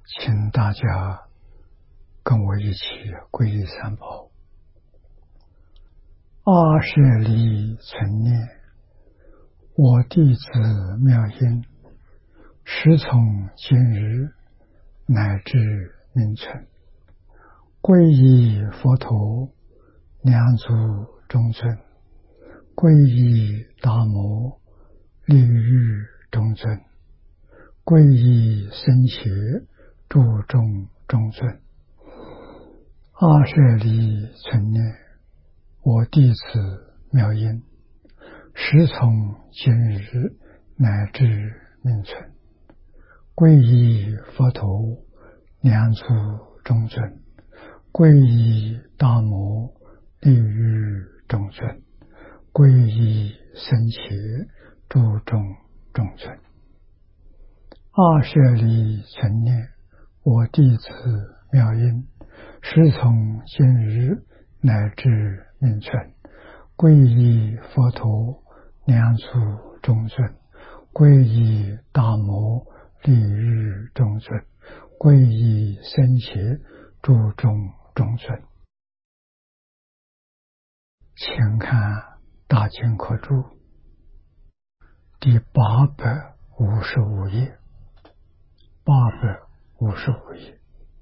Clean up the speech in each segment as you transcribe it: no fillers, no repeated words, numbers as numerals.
请大家跟我一起皈依三宝。阿舍利存念，我弟子妙音，时从今日乃至命存，皈依佛陀，两足中尊；皈依达摩，利欲中尊；皈依僧伽，注重中尊。阿舍利存念，我弟子妙音，时从今日乃至命存，皈依佛陀，两足中尊；皈依达摩，利欲中尊；皈依僧伽，注重中尊。阿舍利存念，我弟子妙音，时从今日乃至命存，皈依佛陀，两足中尊；皈依达摩，利欲中尊；皈依僧伽，注重中尊。请看大经科注第855页，855页，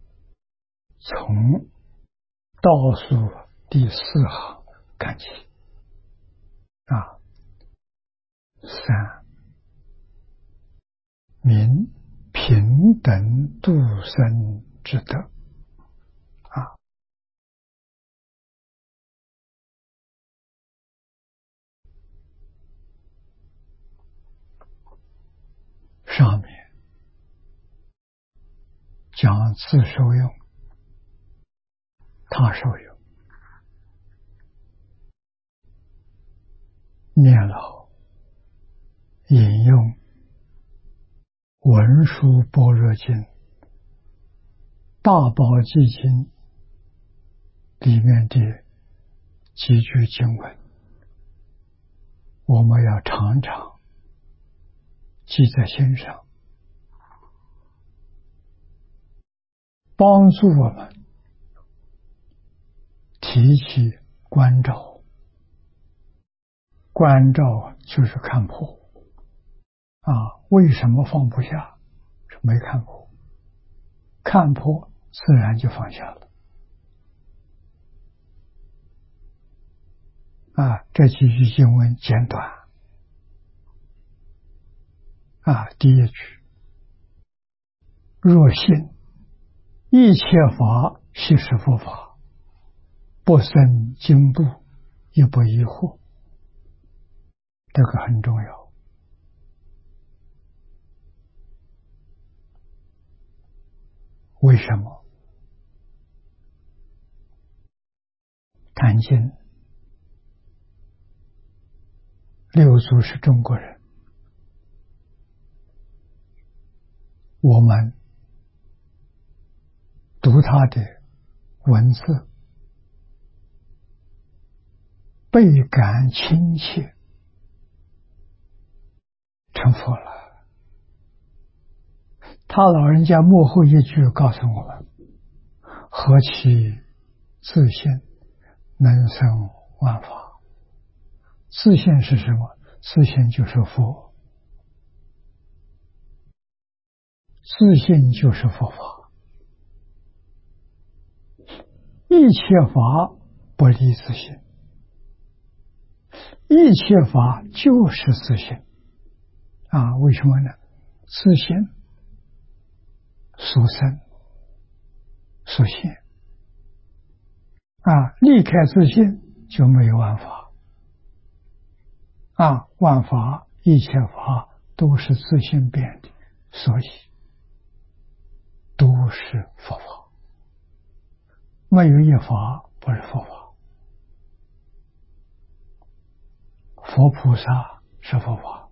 从倒数第4行看起。3名平等度生之德。上面讲自受用，他受用。念老引用文殊般若经、大宝积经里面的几句经文，我们要常常记在心上，帮助我们提起关照。关照就是看破为什么放不下？是没看破，看破自然就放下了。这几句经文简短。第一句，若信一切法悉是佛法，不生惊怖，也不疑惑。这个很重要。为什么？谭经六祖是中国人，我们读他的文字，倍感亲切，成佛了。他老人家幕后一句告诉我们：何其自信，能生万法。自信是什么？自信就是佛，自信就是佛法。一切法不离自信，一切法就是自信。为什么呢？自信所生所现离开自信就没有万法。万法一切法都是自信变的，所以都是佛法。没有一法不是佛法。佛菩萨是佛法，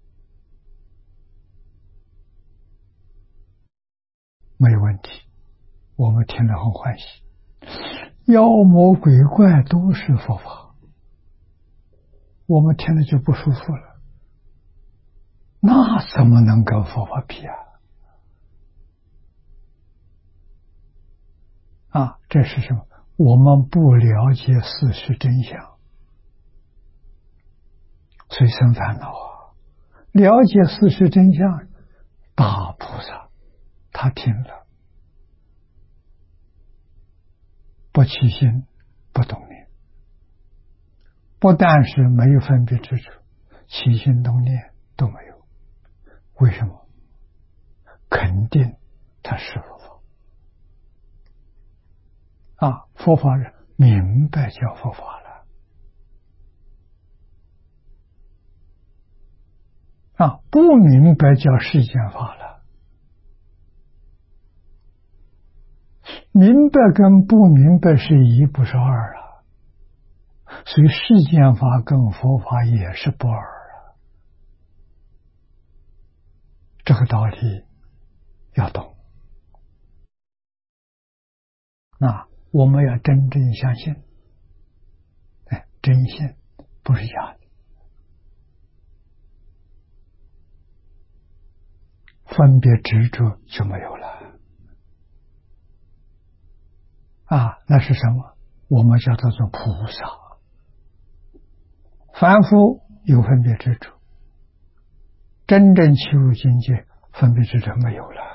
没有问题，我们听了很欢喜。妖魔鬼怪都是佛法，我们听了就不舒服了。那怎么能跟佛法比这是什么？我们不了解事实真相，所以生烦恼啊。了解事实真相，大菩萨他听了，不起心，不动念，不但是没有分别之处，起心动念都没有。为什么？肯定他是佛法佛法人明白叫佛法了不明白叫世间法了。明白跟不明白是一，不是二所以世间法跟佛法也是不二这个道理要懂我们要真正相信，真信不是假的。分别执着就没有了那是什么？我们叫它做菩萨。凡夫有分别执着，真正契入境界，分别执着没有了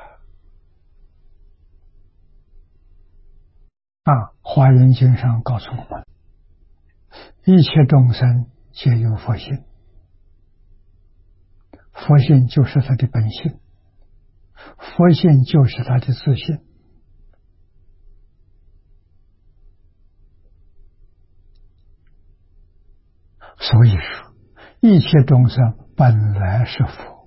华严经上告诉我们，一切众生皆有佛性，佛性就是他的本性，佛性就是他的自性。所以说，一切众生本来是佛，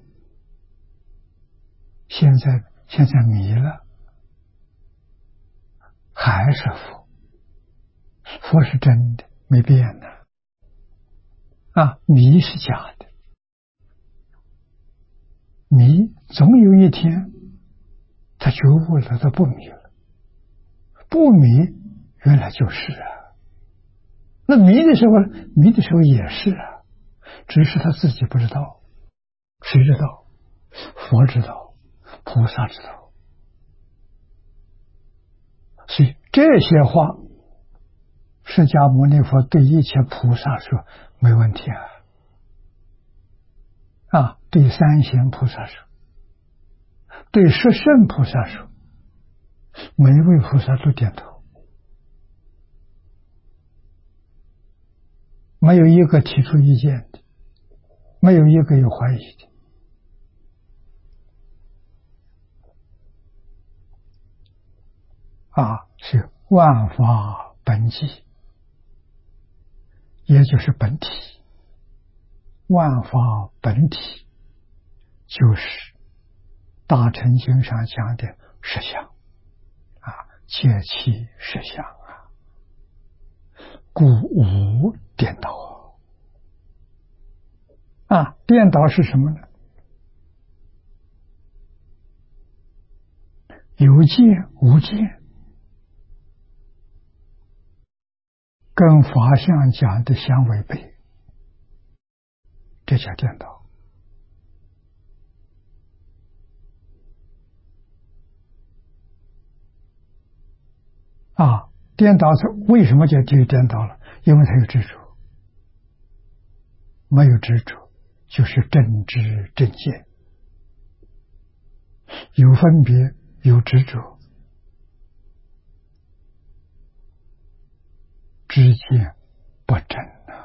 现在迷了，还是佛。佛是真的，没变的迷是假的。迷总有一天他觉悟了，他不迷了。不迷原来就是那迷的时候也是只是他自己不知道。谁知道？佛知道，菩萨知道。所以这些话释迦牟尼佛对一切菩萨说没问题对三贤菩萨说，对十圣菩萨说，每一位菩萨都点头，没有一个提出意见的，没有一个有怀疑的是万法本寂，也就是本体。万法本体就是大乘经上讲的实相切其实相故无颠倒颠倒是什么呢？有见无见，跟法相讲的相违背，这叫颠倒颠倒是为什么就颠倒了？因为他有执着，没有执着就是正知正见，有分别有执着，知见不正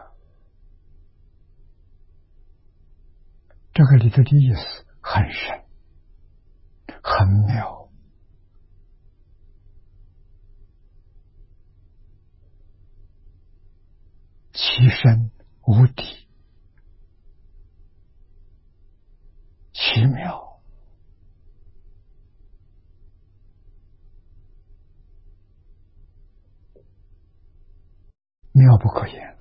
这个里头的意思很深很妙其深无底，奇妙妙不可言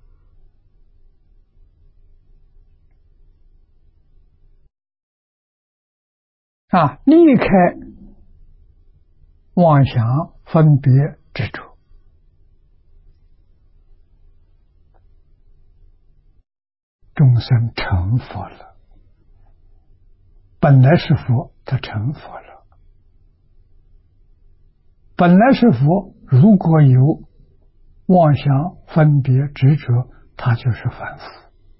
离开妄想分别执着，众生成佛了。本来是佛，他成佛了。 本来是佛，如果有妄想、分别、执着，他就是凡夫。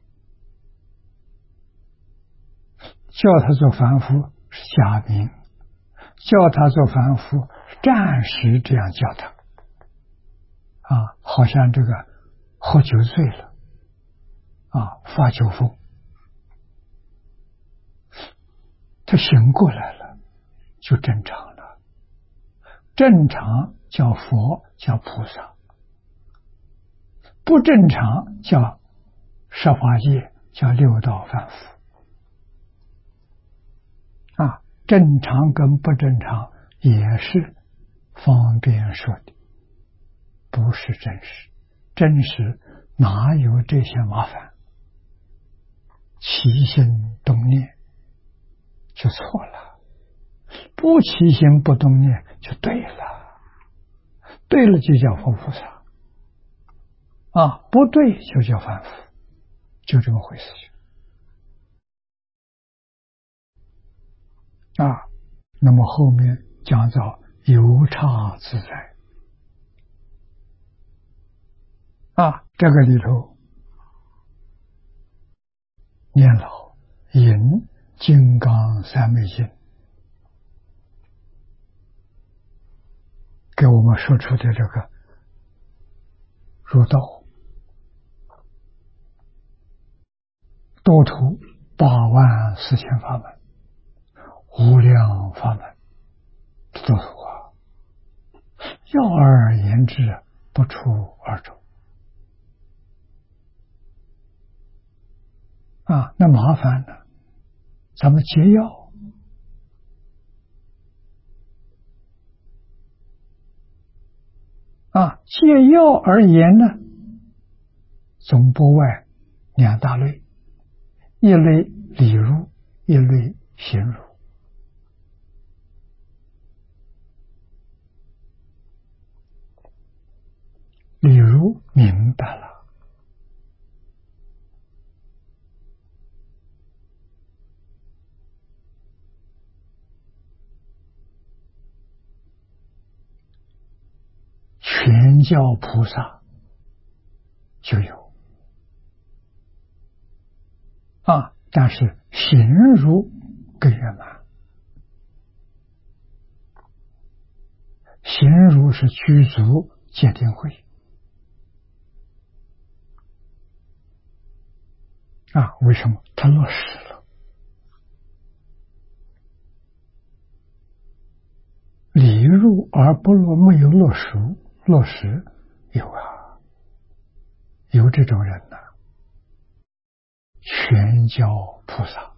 叫他做凡夫是假名，叫他做凡夫暂时这样叫他。好像这个喝酒醉了，发酒疯，他醒过来了，就正常了。正常叫佛，叫菩萨；不正常叫十法界，叫六道凡夫。正常跟不正常也是方便说的，不是真实。真实哪有这些麻烦？起心动念就错了，不起心不动念就对了，对了就叫佛菩萨，不对就叫凡夫，就这么回事情。那么后面讲到有差自在，这个里头念老引金刚三昧经给我们说出的这个入道多图84000法门，无量法门多图要而言之，不出二种。那麻烦了，咱们接要借要而言呢，总不外两大类，一类理入，一类行入。理如明白了，全教菩萨就有但是行如更圆满。行如是具足戒定慧为什么？他落实了。理入而不落，没有落实有有这种人全教菩萨，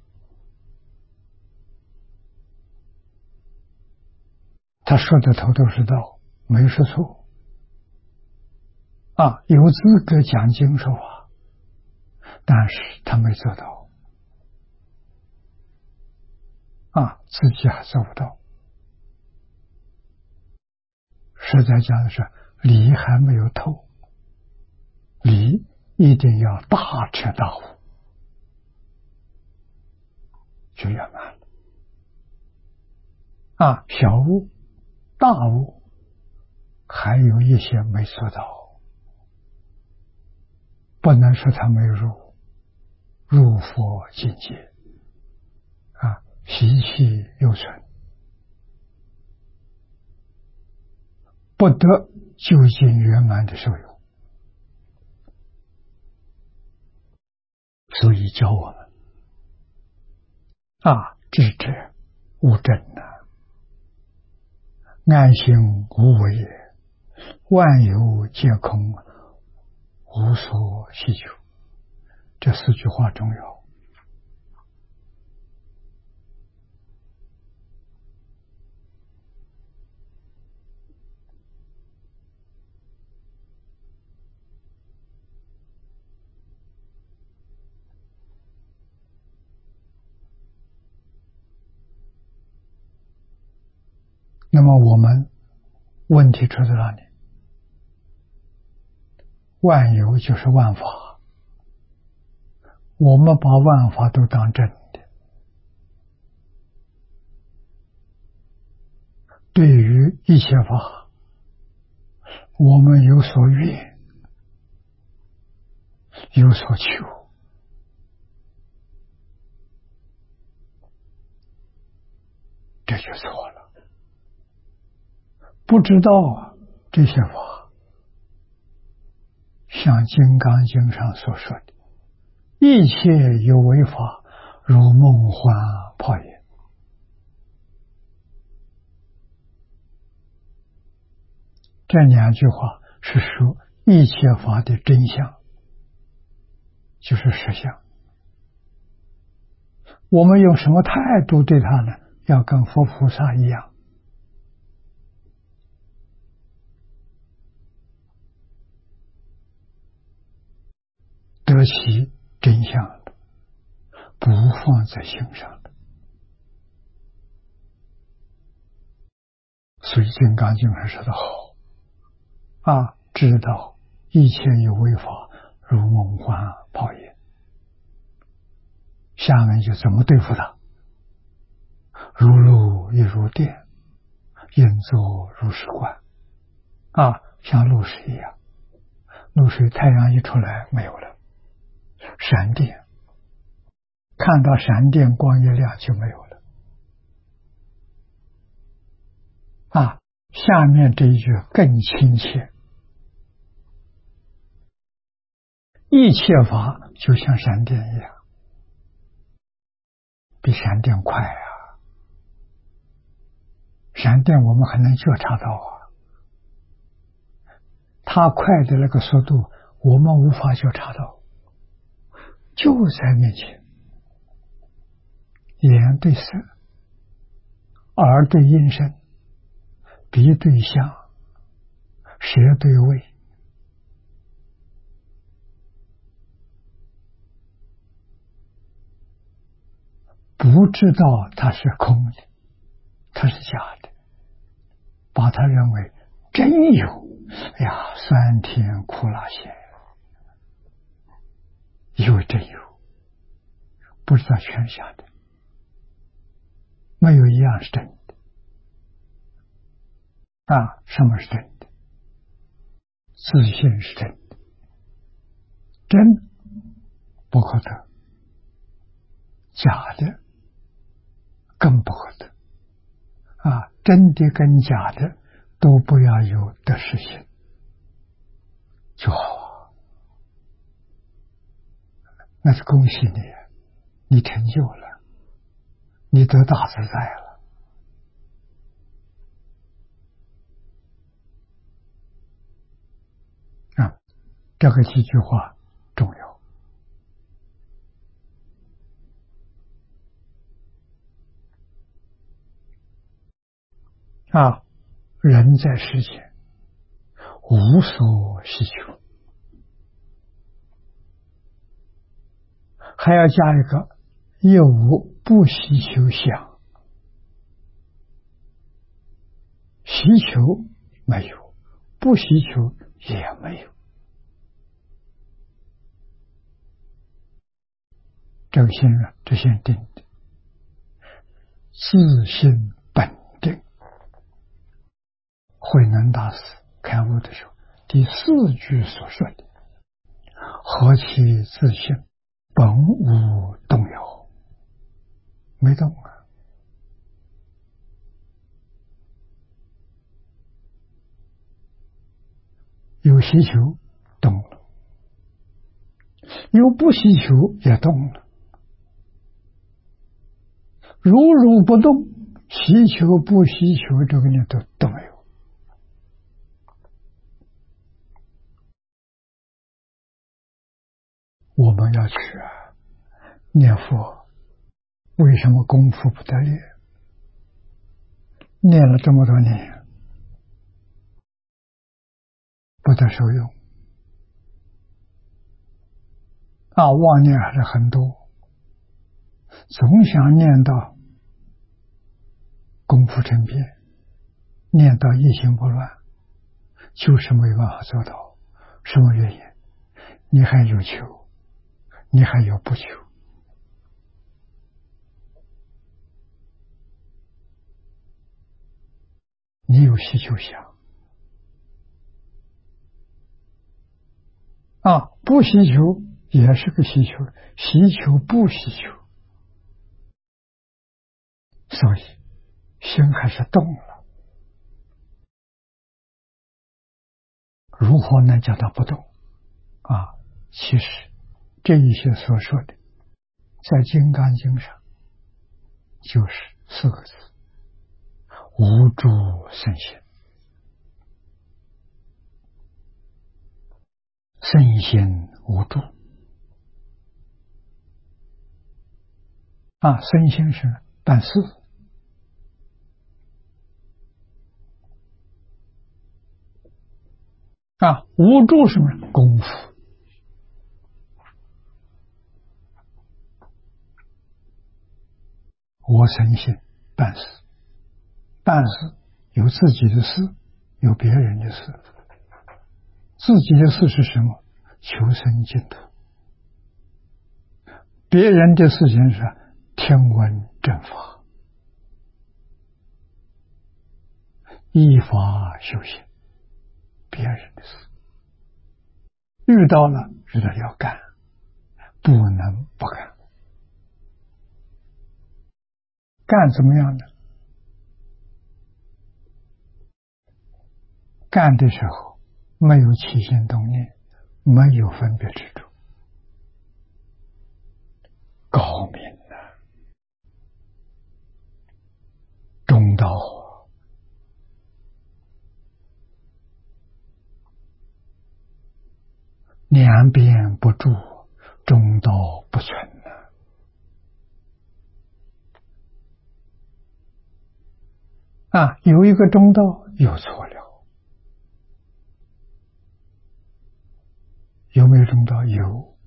他说的头头是道，没说错有资格讲经说法，但是他没做到自己还做不到。实在讲的是理还没有透，理一定要大彻大悟，就圆满了小悟大悟还有一些没做到，不能说他没入佛境界习气犹存，不得究竟圆满的受用。所以教我们智者无争安心无为，万有皆空，无所希求。这4句话重要。那么我们问题出在哪里？万有就是万法，我们把万法都当真的，对于一切法，我们有所愿，有所求，这就错了。不知道这些法，像《金刚经》上所说的，一切有为法，如梦幻泡影。这两句话是说一切法的真相，就是实相。我们用什么态度对它呢？要跟佛菩萨一样，得其真相的，不放在心上的。所以《金刚经》上说的好知道一切有为法，如梦幻泡影。下面就怎么对付它？如露亦如电，应作如是观。像露水一样，露水太阳一出来没有了，闪电，看到闪电光一亮就没有了。下面这一句更亲切，一切法就像闪电一样，比闪电快啊！闪电我们还能觉察到它快的那个速度我们无法觉察到，就在面前，眼对色，耳对音声，鼻对香，舌对味，不知道它是空的，它是假的，把它认为真有。酸甜苦辣咸，以为真有，不知道全是假的，没有一样是真的。什么是真的？自信是真的，真不可得，假的更不可得。真的跟假的都不要有得失心就好。那是恭喜你，你成就了，你得大自在了。这个几句话重要。人在世间无所希求，还要加一个亦无不希求相。希求没有，不希求也没有，这个心这心定的，自性本定。慧能大师开悟的时候，第4句所说的何其自性，本无动摇，没动有希求动了，有不希求也动了，如不动，希求不希求这个念头都没有。我们要去念佛，为什么功夫不得力？念了这么多年，不得受用妄念还是很多，总想念到功夫成片，念到一心不乱，就是没有办法做到。什么原因？你还有求，你还有不求。你有有希求相啊，不希求也是个希求，希求不希求，所以心还是动了。如何能叫它不动啊？其实这一些所说的，在《金刚经》上就是四个字：无住生心。生心无住啊，生心是办事啊，无住什么功夫？我生心办事，办事有自己的事，有别人的事。自己的事是什么？求生净土。别人的事情是听闻正法，依法修行。别人的事遇到了要干，不能不干。干怎么样呢？干的时候没有起心动念，没有分别执着，高明啊，中道啊。两边不住，中道不存啊！有一个中道有错了。有没有中道？有，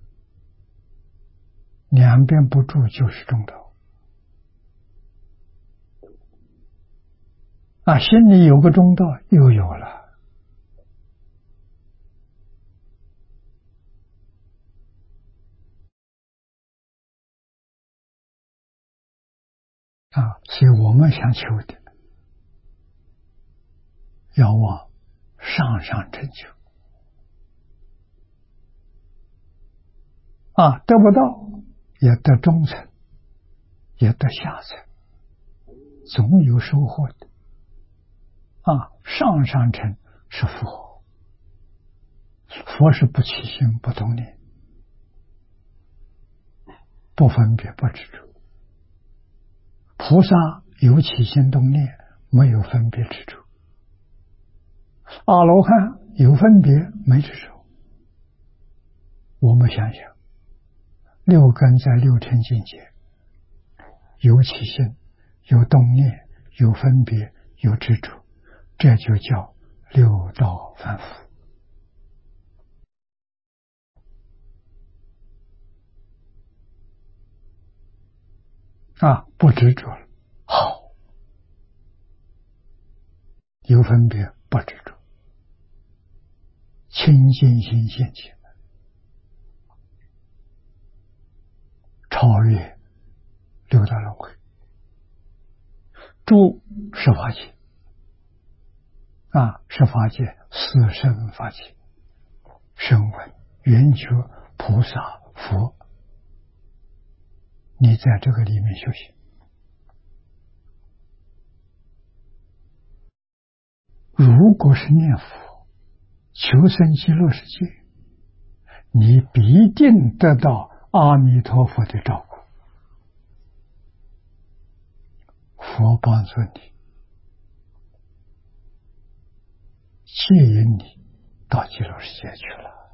两边不住就是中道啊！心里有个中道，又有了啊！所以我们想求的，要往上上成就啊！得不到，也得中层，也得下层，总有收获的啊！上上层是佛，佛是不起心不动念，不分别不执着。菩萨有起心动念，没有分别执着。阿罗汉有分别没执着。我们想想，六根在六尘境界，有起心，有动念，有分别，有执着，这就叫六道凡夫啊！不执着了，好，有分别不执着，清净心现前，超越六道轮回，住十法界啊！十法界四圣法界，声闻、缘觉、菩萨、佛，你在这个里面修行，如果是念佛求生极乐世界，你必定得到阿弥陀佛的照顾，佛帮助你，接引你到极乐世界去了，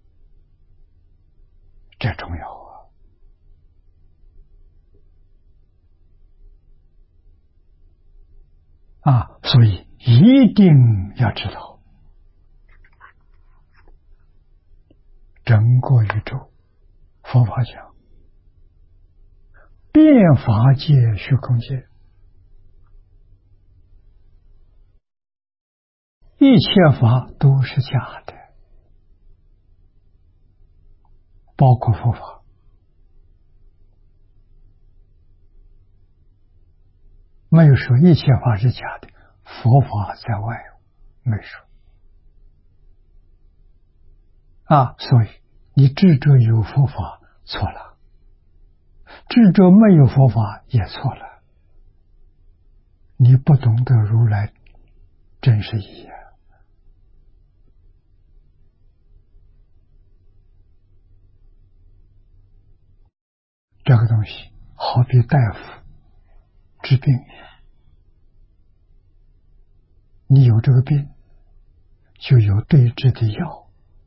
这重要啊！所以一定要知道，整个宇宙，佛法讲变法界、虚空界，一切法都是假的，包括佛法。没有说一切法是假的， 佛法在外，没说所以你执着有佛法错了，执着没有佛法也错了，你不懂得如来真实意义。这个东西好比大夫治病一样，你有这个病，就有对治的药，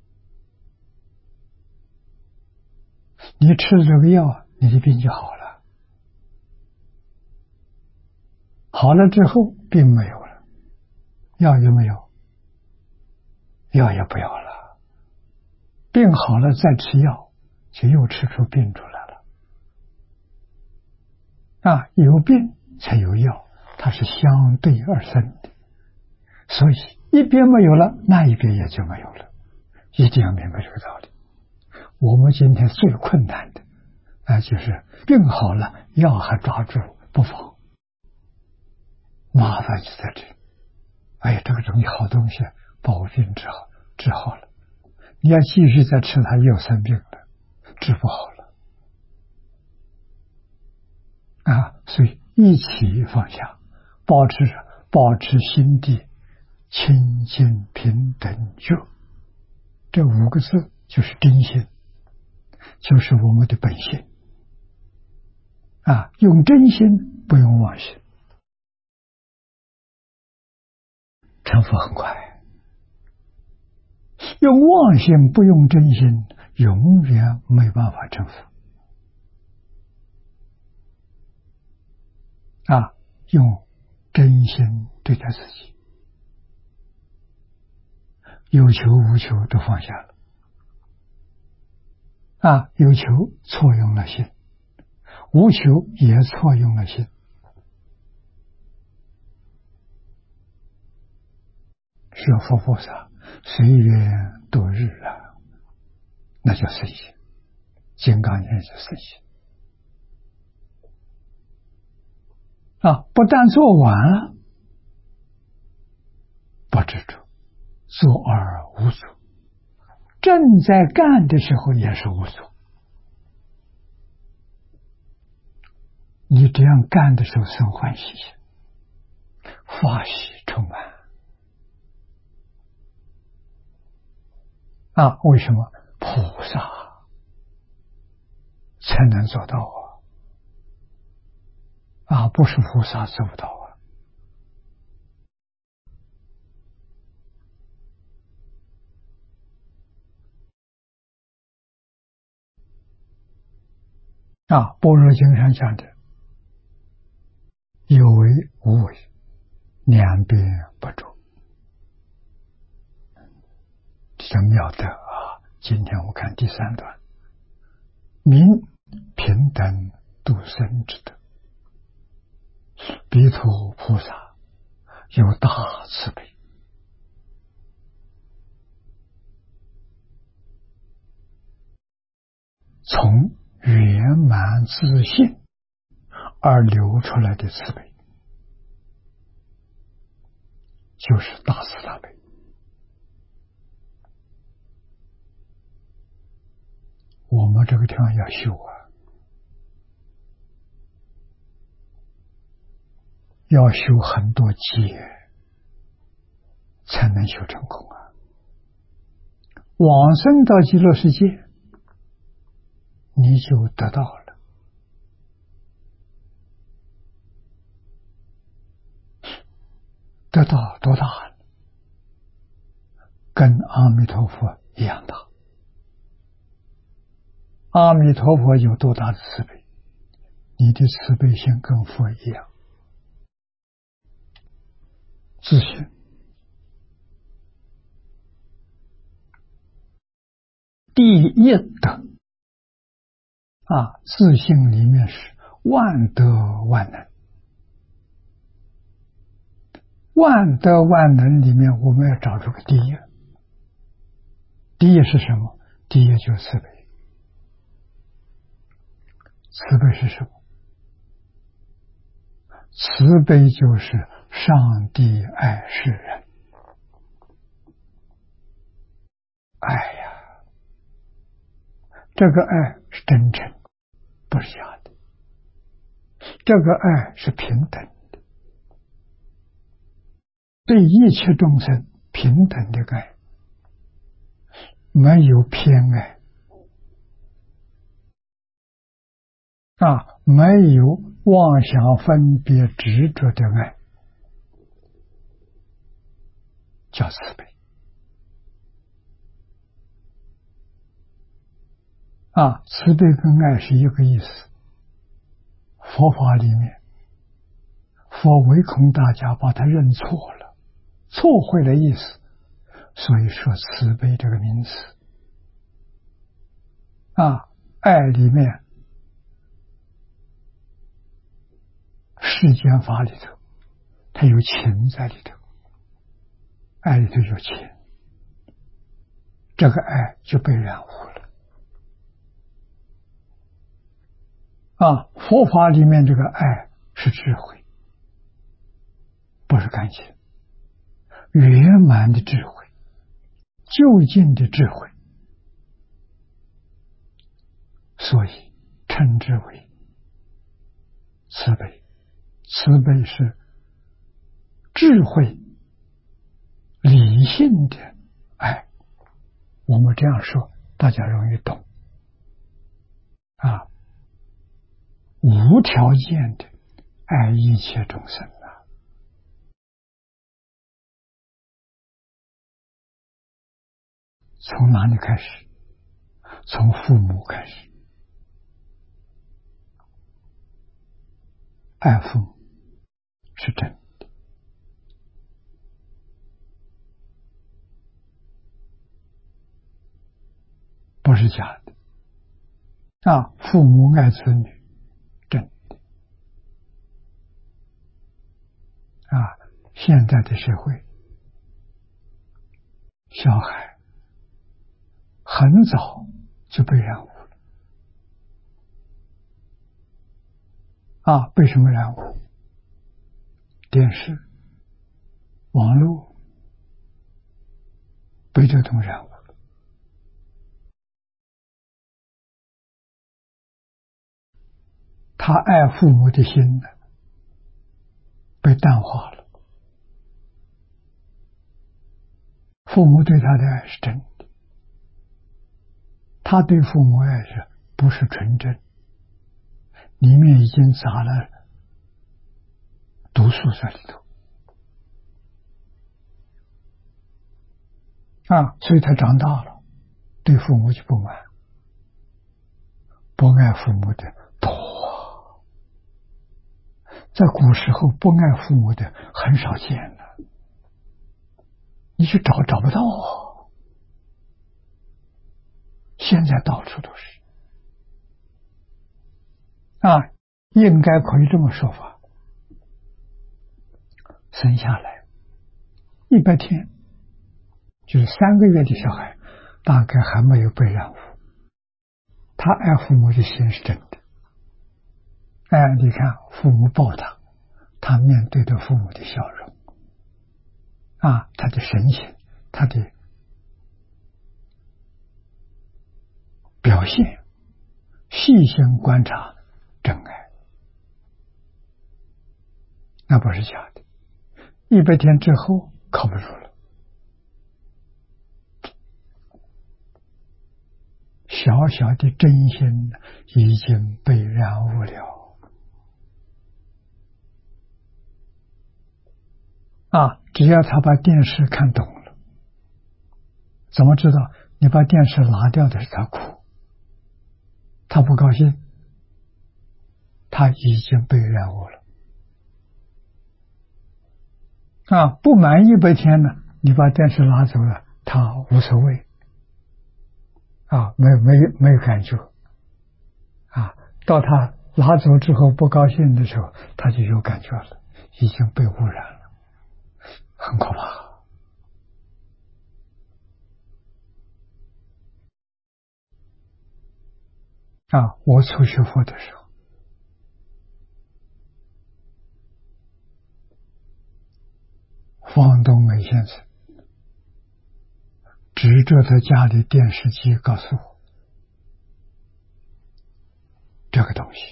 你吃了这个药，你的病就好了。好了之后，病没有了，药有没有？药也不要了。病好了再吃药，就又吃出病出来了。有病才有药，它是相对而生的，所以一边没有了，那一边也就没有了。一定要明白这个道理。我们今天最困难的就是病好了，药还抓住不放，麻烦就在这里。这个东西好东西，把我病治好了，你要继续再吃它，又生病了，治不好了所以一起放下，保持心地清净平等觉，这5个字就是真心，就是我们的本性用真心，不用妄心，成佛很快。用妄心不用真心，永远没办法成佛用真心对待自己，有求无求都放下了有求错用了心，无求也错用了心。学佛菩萨随缘度日那叫随心，金刚经是随心不但做完了不执着，做而无所，正在干的时候也是无所。你这样干的时候生欢喜心，法喜充满为什么？菩萨才能做到不是菩萨做不到般若经上讲的有为无为，两边不着，这叫妙德今天我看第3段，明平等度生之德，彼土菩萨有大慈悲，从圆满自信而流出来的慈悲，就是大慈大悲。我们这个地方要修要修很多劫才能修成功往生到极乐世界，你就得到了。得到多大？跟阿弥陀佛一样大。阿弥陀佛有多大的慈悲，你的慈悲心跟佛一样。自信第一等自信里面是万德万能，万德万能里面我们要找出个第一。第一是什么？第一就是慈悲。慈悲是什么？慈悲就是上帝爱世人，爱呀，这个爱是真诚，不是假的，这个爱是平等的，对一切众生平等的爱，没有偏爱没有妄想分别执着的爱，叫慈悲慈悲跟爱是一个意思。佛法里面，佛唯恐大家把它认错了，错会了意思，所以说慈悲这个名词爱里面世间法里头，它有情在里头，爱里头有情，这个爱就被染污了佛法里面这个爱是智慧，不是感情，圆满的智慧，究竟的智慧，所以称之为慈悲。慈悲是智慧理性的爱，我们这样说大家容易懂无条件的爱一切众生从哪里开始？从父母开始，爱父母是真的，不是假的父母爱子女真的现在的社会小孩很早就被染污了被什么染污？电视、网络被这种染污了。他爱父母的心呢，被淡化了。父母对他的爱是真的，他对父母爱是不是纯真？里面已经杂了毒素在里头所以他长大了，对父母就不满，不爱父母的多在古时候不爱父母的很少见了，你去找不到现在到处都是应该可以这么说法，生下来100天，就是3个月的小孩，大概还没有被染污，他爱父母的心是真的。你看父母抱他，他面对着父母的笑容他的神情，他的表现，细心观察，真爱，那不是假的。100天之后靠不住了，小小的真心已经被染污了只要他把电视看懂了，怎么知道你把电视拿掉的是他哭，他不高兴，他已经被染污了不满100天呢，你把电视拿走了，他无所谓没有感觉到他拿走之后不高兴的时候，他就有感觉了，已经被污染了，很可怕我初学佛的时候， 方东梅先生指着他家里电视机告诉我，这个东西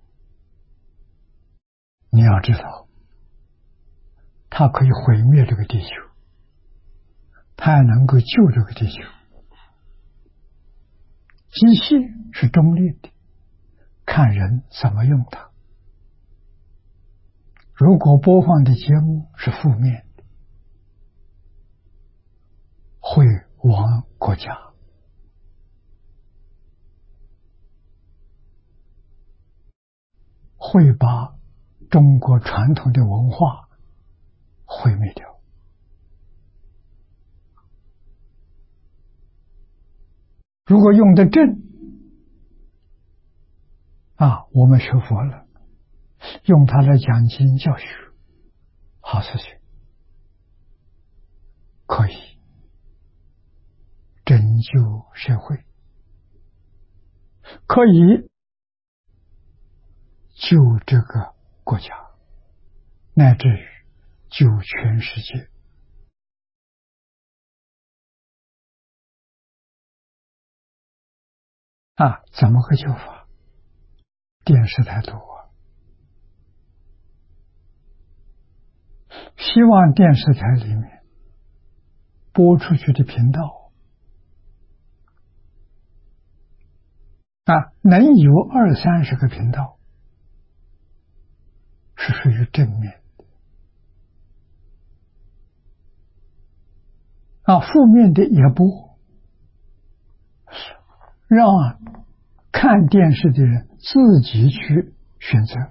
你要知道，它可以毁灭这个地球，它还能够救这个地球。机器是中立的，看人怎么用它。如果播放的节目是负面的，会亡国家。会把中国传统的文化毁灭掉。如果用的正我们学佛了，用它来讲经教学，好事情，可以拯救社会，可以救这个国家，乃至于救全世界。怎么个救法？电视台多希望电视台里面播出去的频道能有20-30个频道是属于正面的负面的也播，让看电视的人自己去选择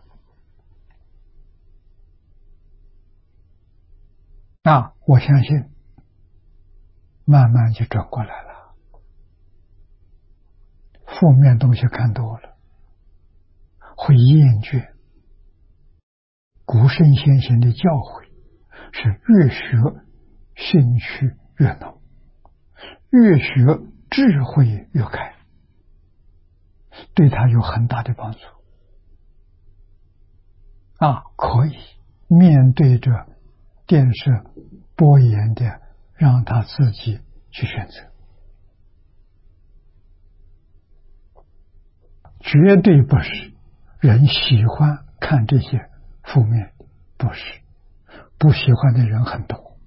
我相信慢慢就转过来了。负面东西看多了会厌倦。古圣先贤的教诲是越学兴趣越浓，越学智慧越开，对他有很大的帮助可以面对着电视播言的，让他自己去选择，绝对不是人喜欢看这些负面的，不是，不喜欢的人很多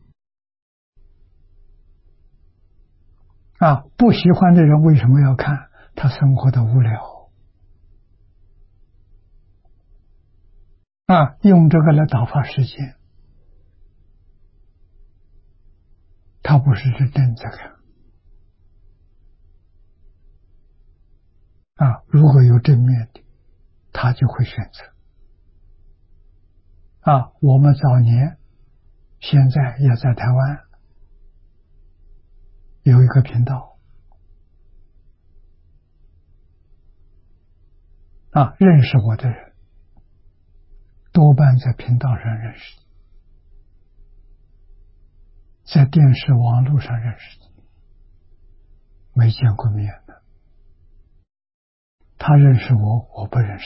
不喜欢的人为什么要看？他生活的无聊用这个来打发时间，他不是真正在看如果有正面的，他就会选择我们早年现在也在台湾有一个频道认识我的人多半在频道上认识的，在电视网络上认识的，没见过面的。他认识我，我不认识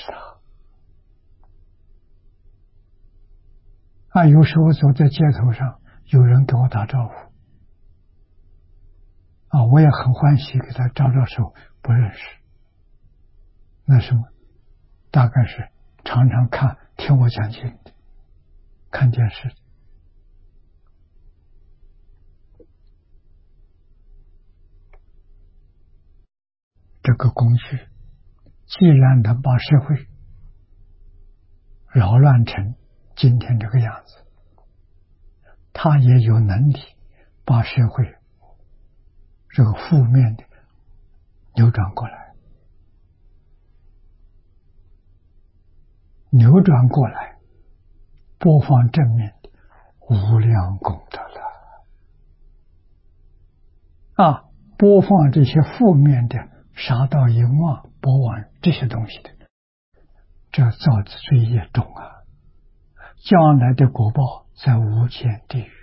他有时候走在街头上有人给我打招呼我也很欢喜给他招招手，不认识，那什么大概是常常听我讲经的，看电视的。这个工具既然能把社会扰乱成今天这个样子，它也有能力把社会这个负面的扭转过来，扭转过来播放正面的，无量功德了播放这些负面的杀盗淫妄博玩这些东西的，这造的罪业重将来的果报在无间地狱。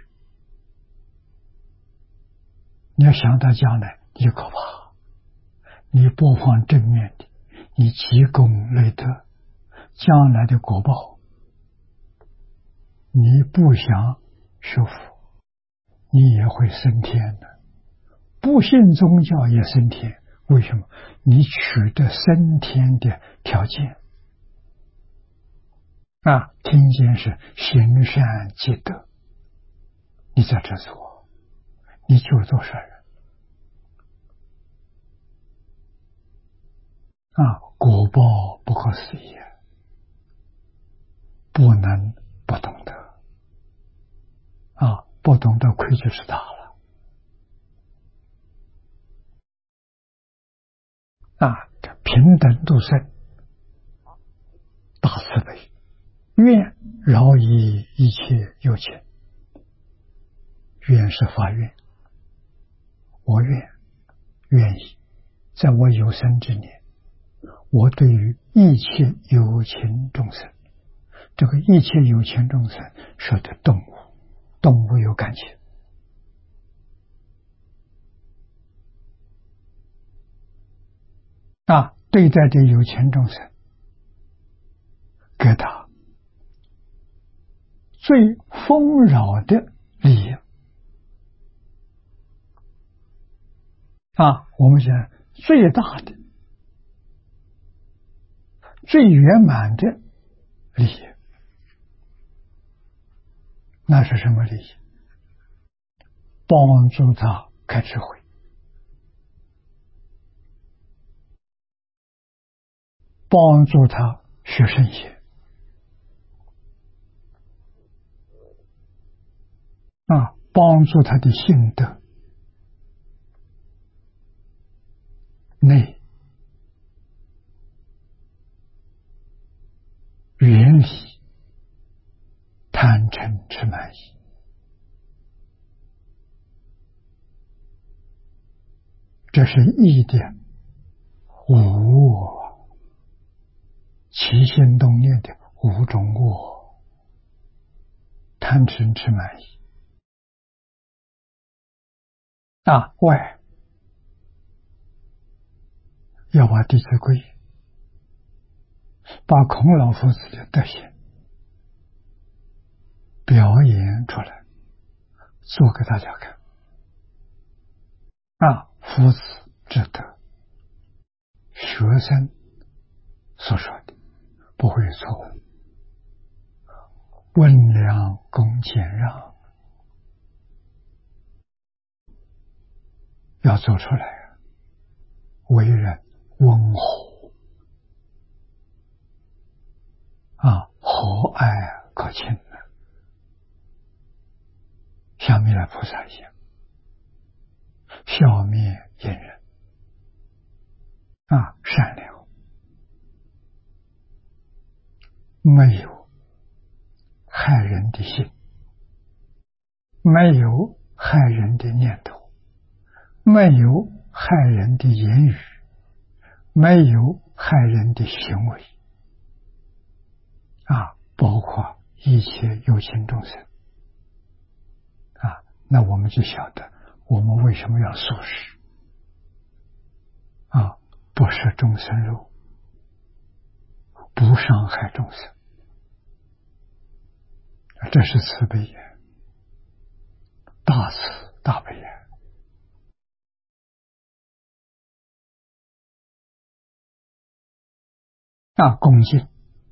你要想到将来你可怕，你播放正面的，你积功累德，将来的果报你不想学佛你也会升天的。不信宗教也升天，为什么？你取得升天的条件啊！听见是行善积德，你在这做，你就做善人啊！果报不可思议，不能不懂得啊！不懂得亏就是大了啊！这平等度生，大慈悲，愿饶益一切有情。愿是发愿，我愿意，在我有生之年，我对于一切有情众生，这个一切有情众生说的动物有感情啊，对待这有情众生，给他最丰饶的利益啊，我们讲最大的、最圆满的利益，那是什么利益？帮助他开智慧，帮助他学圣贤啊，帮助他的性德内远离贪嗔痴慢疑，这是义的无我，起心动念的五种我，贪嗔痴慢疑啊，外要把《弟子规》把孔老夫子的德行表演出来，做给大家看啊，夫子之德，学生所说的不会有错误，温良恭俭让要做出来，为人温和啊，和蔼可亲的，像弥勒菩萨一样，笑面迎人啊，善良，没有害人的心，没有害人的念头，没有害人的言语，没有害人的行为啊，包括一切有情众生啊，那我们就晓得我们为什么要素食啊，不食众生肉，不伤害众生，这是慈悲也，大慈大悲也啊，恭敬。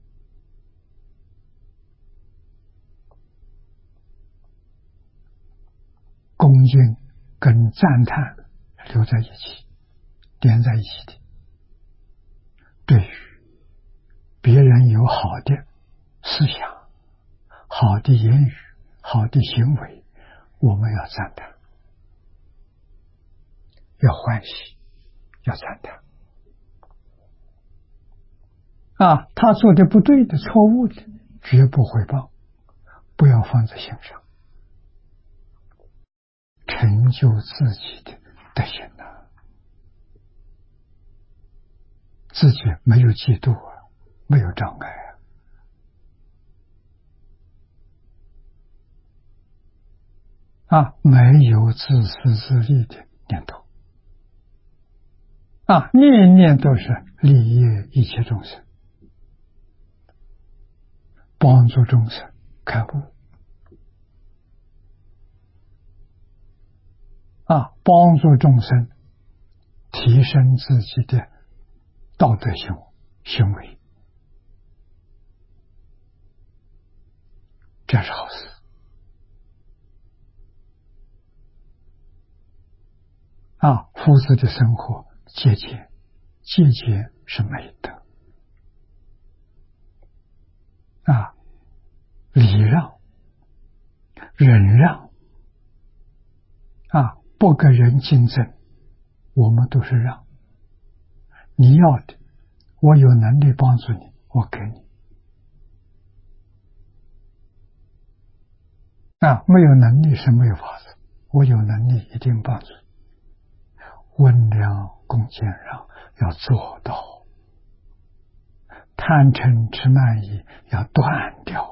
恭敬跟赞叹留在一起，连在一起的。对于别人有好的思想、好的言语、好的行为，我们要赞叹，要欢喜，要赞叹。啊，他做的不对的、错误的，绝不回报，不要放在心上，成就自己的德行啊，自己没有嫉妒啊，没有障碍啊，没有自私自利的念头啊，念念都是利益一切众生，帮助众生开悟帮助众生提升自己的道德行为，这是好事。夫子的生活节俭，节俭是美德。礼让、忍让，不跟人竞争，我们都是让。你要的，我有能力帮助你，我给你。没有能力是没有法子，我有能力一定帮助你。温良恭俭让要做到，贪嗔痴慢疑要断掉。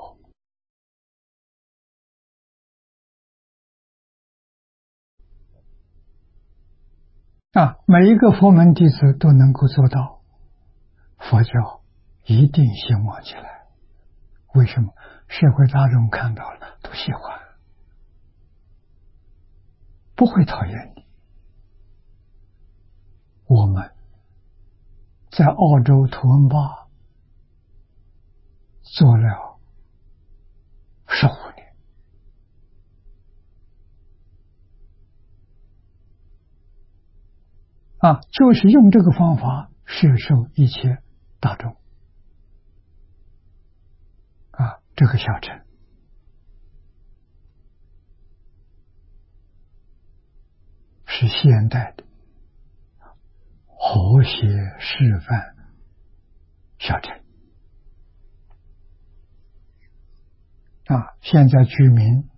每一个佛门弟子都能够做到，佛教一定兴旺起来。为什么？社会大众看到了都喜欢，不会讨厌你。我们在澳洲图恩巴做了15年，就是用这个方法摄受一切大众。这个小乘是现代的和谐示范小乘。现在居民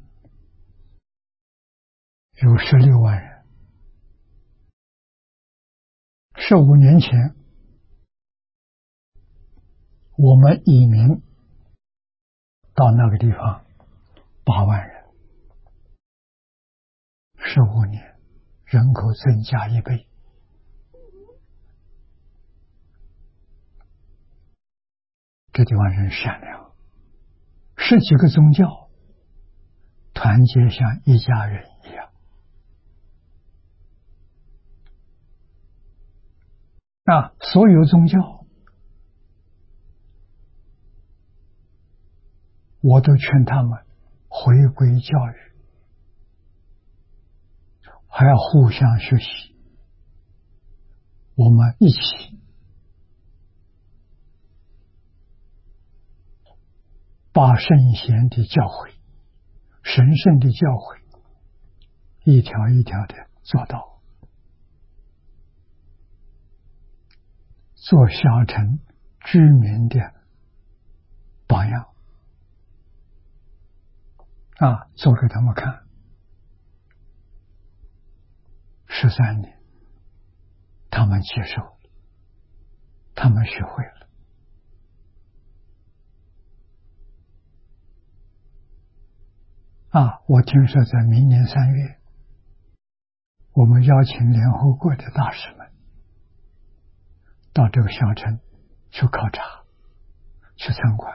有16万人。15年前我们移民到那个地方8万人，15年人口增加1倍。这地方人善良，10几个宗教团结像一家人一样。所有宗教我都劝他们回归教育，还要互相学习，我们一起把圣贤的教诲、神圣的教诲一条一条的做到，做小乘居民的榜样。做给他们看。13年，他们接受了，他们学会了。我听说在明年3月，我们邀请联合国的大使们到这个小城去考察、去参观。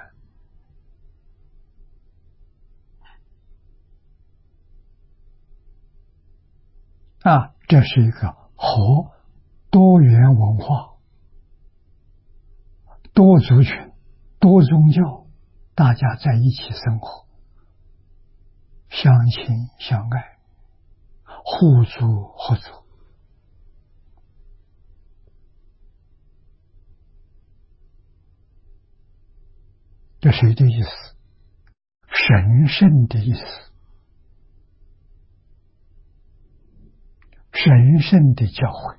这是一个和多元文化、多族群、多宗教大家在一起生活，相亲相爱，互助合作。这谁的意思？神圣的意思，神圣的教诲。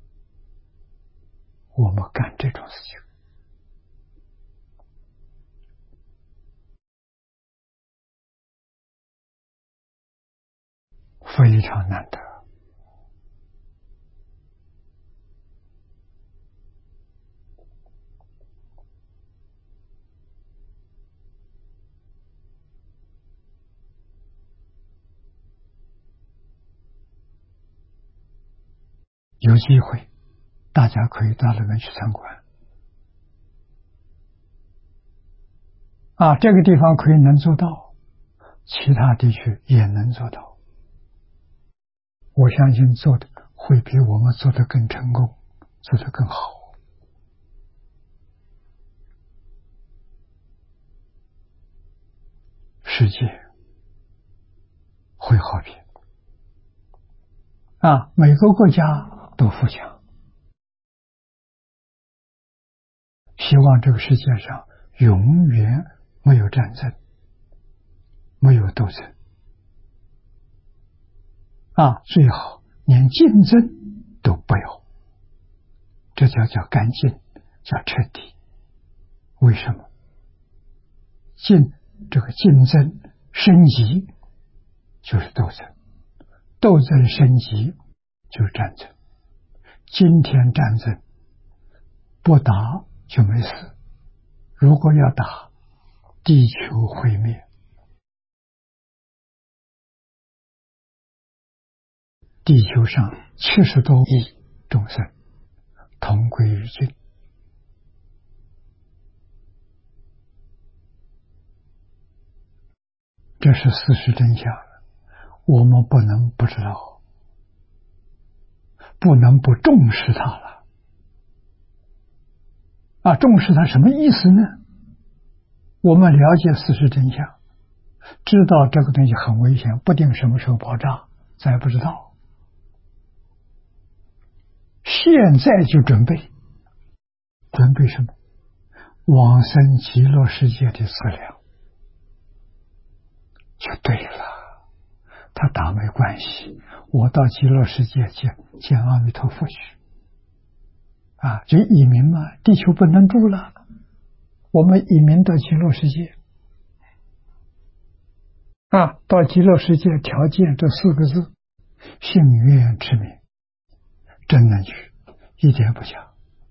我们干这种事情，非常难得。有机会，大家可以到那边去参观。这个地方可以能做到，其他地区也能做到。 我相信做的会比我们做的更成功，做的更好。世界会和平每个国家都富强。希望这个世界上永远没有战争，没有斗争最好连竞争都不要，这叫干净，叫彻底。为什么？这个竞争升级就是斗争，斗争升级就是战争。今天战争不打就没事，如果要打，地球毁灭，地球上70多亿众生同归于尽。这是事实真相，我们不能不知道，不能不重视它了。重视它什么意思呢？我们了解事实真相，知道这个东西很危险，不定什么时候爆炸，咱也不知道。现在就准备什么？往生极乐世界的资粮就对了。他打没关系，我到极乐世界见阿弥陀佛去就移民嘛，地球不能住了，我们移民到极乐世界到极乐世界条件这4个字：信愿持名，真能去，一点不假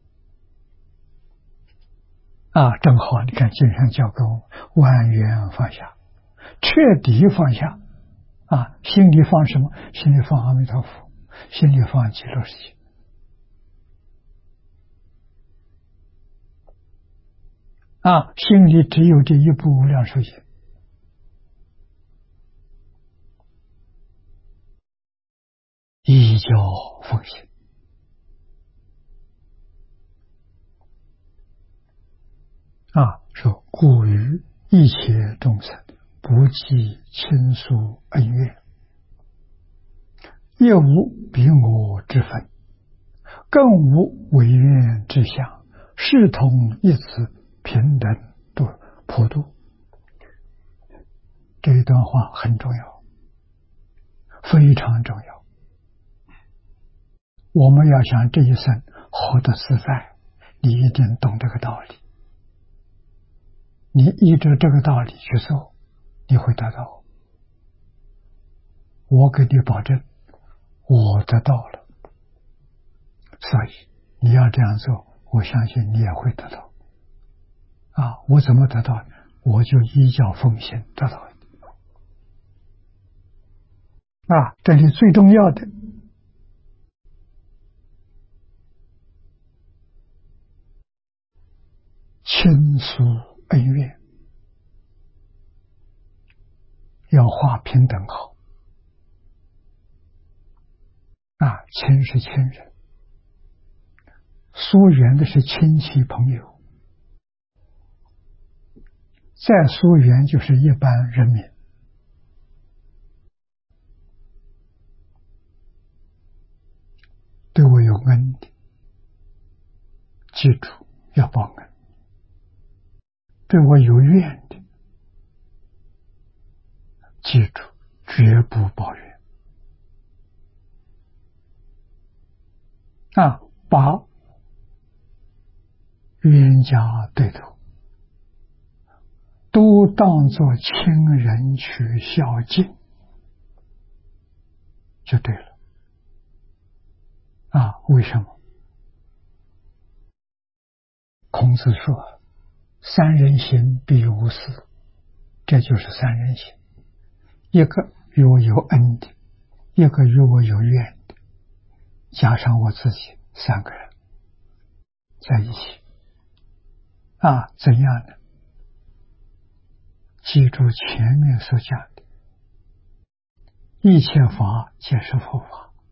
正好你看经上教给我们万缘放下，彻底放下心里放什么？心里放阿弥陀佛，心里放极乐世界心里只有这一部无量寿经，依教奉行说故于一切众生不计亲疏恩怨，也无彼我之分，更无违愿之相，视同一子，平等普度。这一段话很重要，非常重要。我们要想这一生活得自在，你一定懂这个道理。你依着这个道理去做，你会得到。我给你保证，我得到了。所以你要这样做，我相信你也会得到。我怎么得到呢？我就依教奉行得到的。这里最重要的，亲疏恩怨要划平等好亲是亲人，疏远的是亲戚朋友，再疏远就是一般人民。对我有恩的，记住要报恩；对我有怨的，记住绝不抱怨把冤家对头都当作亲人去孝敬，就对了为什么？孔子说三人行必无私，这就是三人行。一个与我有恩的，一个与我有怨的，加上我自己，3个人在一起怎样呢？记住前面所讲的，一切法皆是佛法，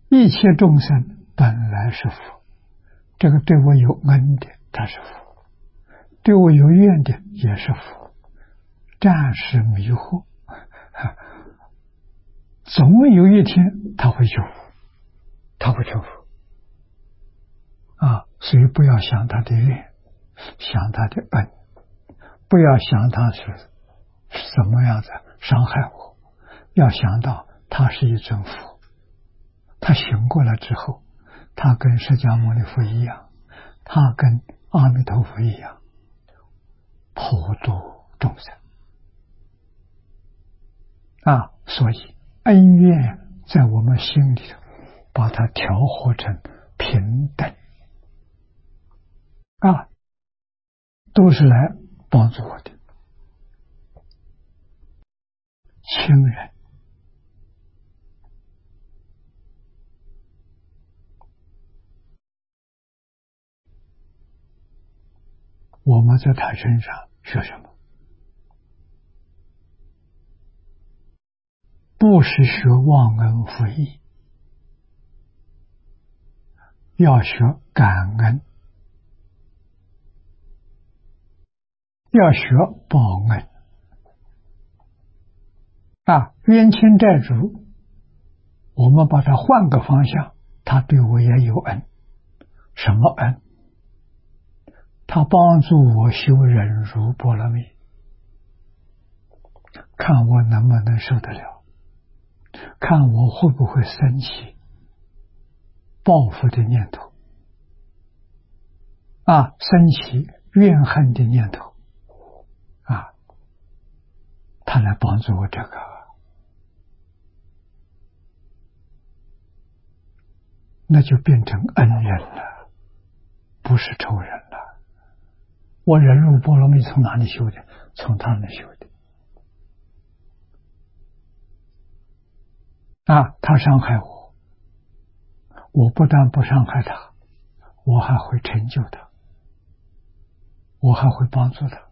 一切众生本来是佛，这个对我有恩的他是佛，对我有怨的也是佛，暂时迷惑，总有一天他会救我，他会成佛所以不要想他的怨，想他的恩，不要想他是怎么样子伤害我，要想到他是一尊佛，他醒过来之后，他跟释迦牟尼佛一样，他跟阿弥陀佛一样，普度众生所以恩怨在我们心里头把它调和成平等都是来帮助我的亲人。我们在他身上学什么？不是学忘恩负义，要学感恩，要学报恩冤亲债主，我们把它换个方向，他对我也有恩。什么恩？他帮助我修忍辱波罗蜜，看我能不能受得了，看我会不会生起报复的念头生起怨恨的念头他来帮助我这个，那就变成恩人了，不是仇人了。我忍辱波罗蜜从哪里修的？从他那修的他伤害我，我不但不伤害他，我还会成就他，我还会帮助他，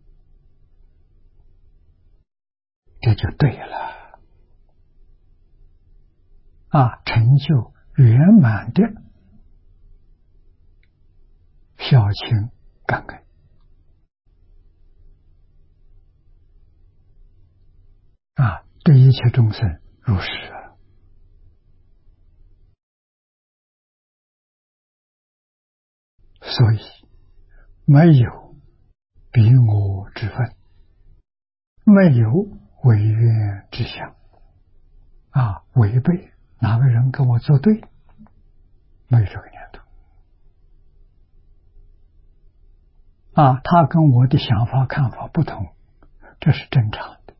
这就对了成就圆满的孝亲感恩对一切众生如是所以没有彼我之分，没有违愿之想违背哪个人跟我作对，没有这个念头他跟我的想法看法不同，这是正常的。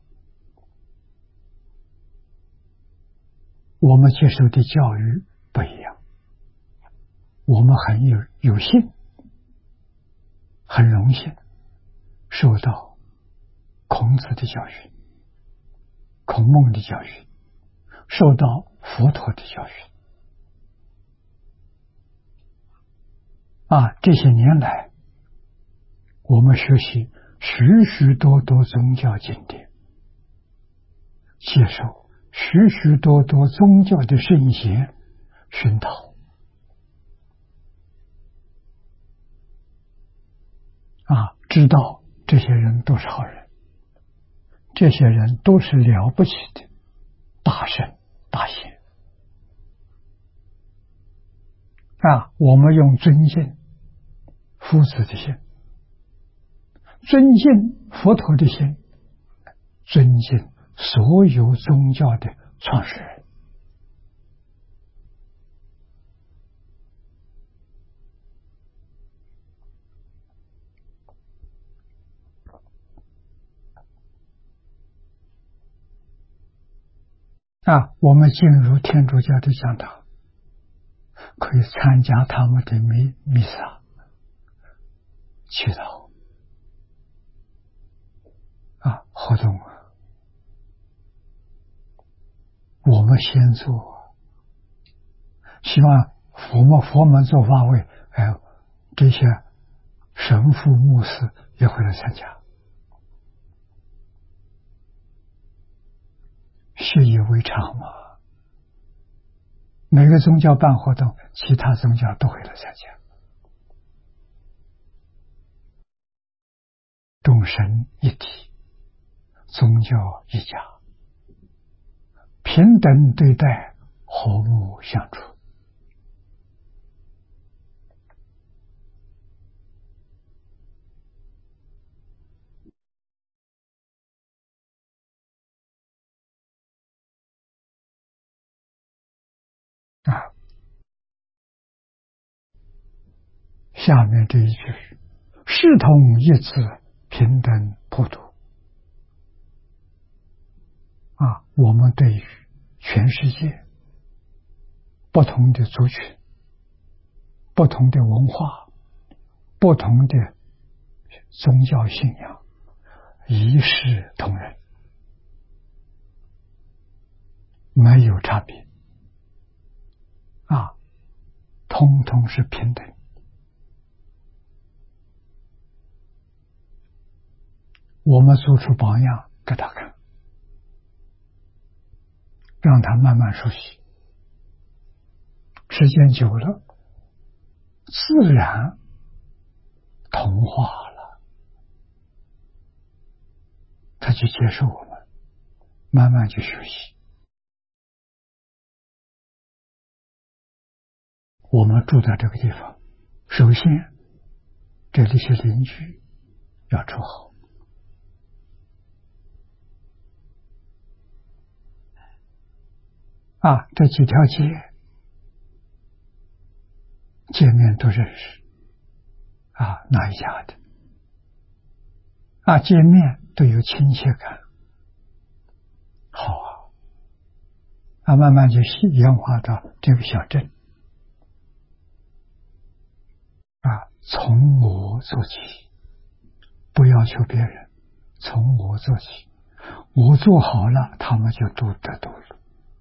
我们接受的教育不一样，我们很有幸，很荣幸受到孔子的教育，孔孟的教育，受到佛陀的教育这些年来我们学习许许多多宗教经典，接受许许多多宗教的圣贤熏陶知道这些人都是好人，这些人都是了不起的大圣大贤我们用尊敬夫子的心，尊敬佛陀的心，尊敬所有宗教的创始人我们进入天主教的讲堂，可以参加他们的弥撒祈祷活动我们先做，希望佛门做法会这些神父牧师也会来参加，习以为常嘛。 每个宗教办活动，其他宗教都会来参加。众生一体，宗教一家，平等对待，和睦相处。啊，下面这一句是视同一致，平等普度。啊，我们对于全世界不同的族群、不同的文化、不同的宗教信仰，一视同仁，没有差别。啊，通通是平等。我们做出榜样给他看，让他慢慢熟悉，时间久了，自然同化了，他就接受我们，慢慢就学习。我们住在这个地方，首先这里些邻居要处好。啊，这几条街见面都认识。啊，哪一家的？啊，见面都有亲切感。好啊，啊，慢慢就演化到这个小镇。啊，从我做起，不要求别人，从我做起。我做好了，他们就都得到了。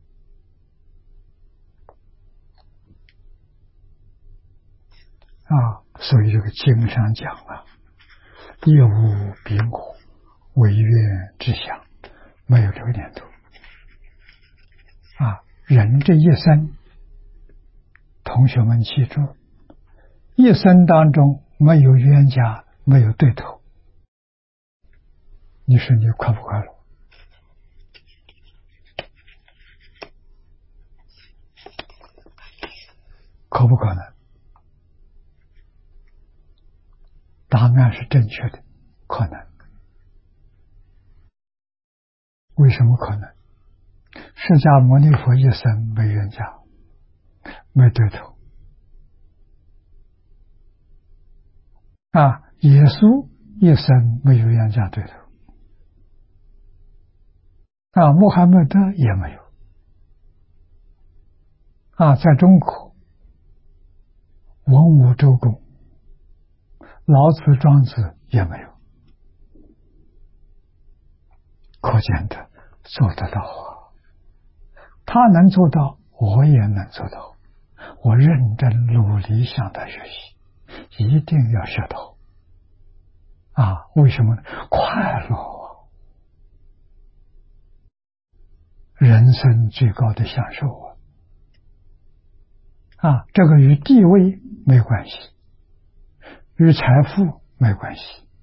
啊，所以这个经上讲啊，业无比我，唯愿之想，没有这个念头。啊，人这一生，同学们记住，一生当中没有冤家，没有对头，你说你快不快乐？可不可能？答案是正确的，可能。为什么可能？释迦牟尼佛一生没冤家，没对头。啊，耶稣一生没有冤家对头。啊，穆罕默德也没有。啊，在中国，文武周公、老子、庄子也没有。可见的做得到啊，他能做到，我也能做到。我认真努力向他学习，一定要学到。啊，为什么呢？快乐，人生最高的享受啊！啊，这个与地位没关系，与财富没关系，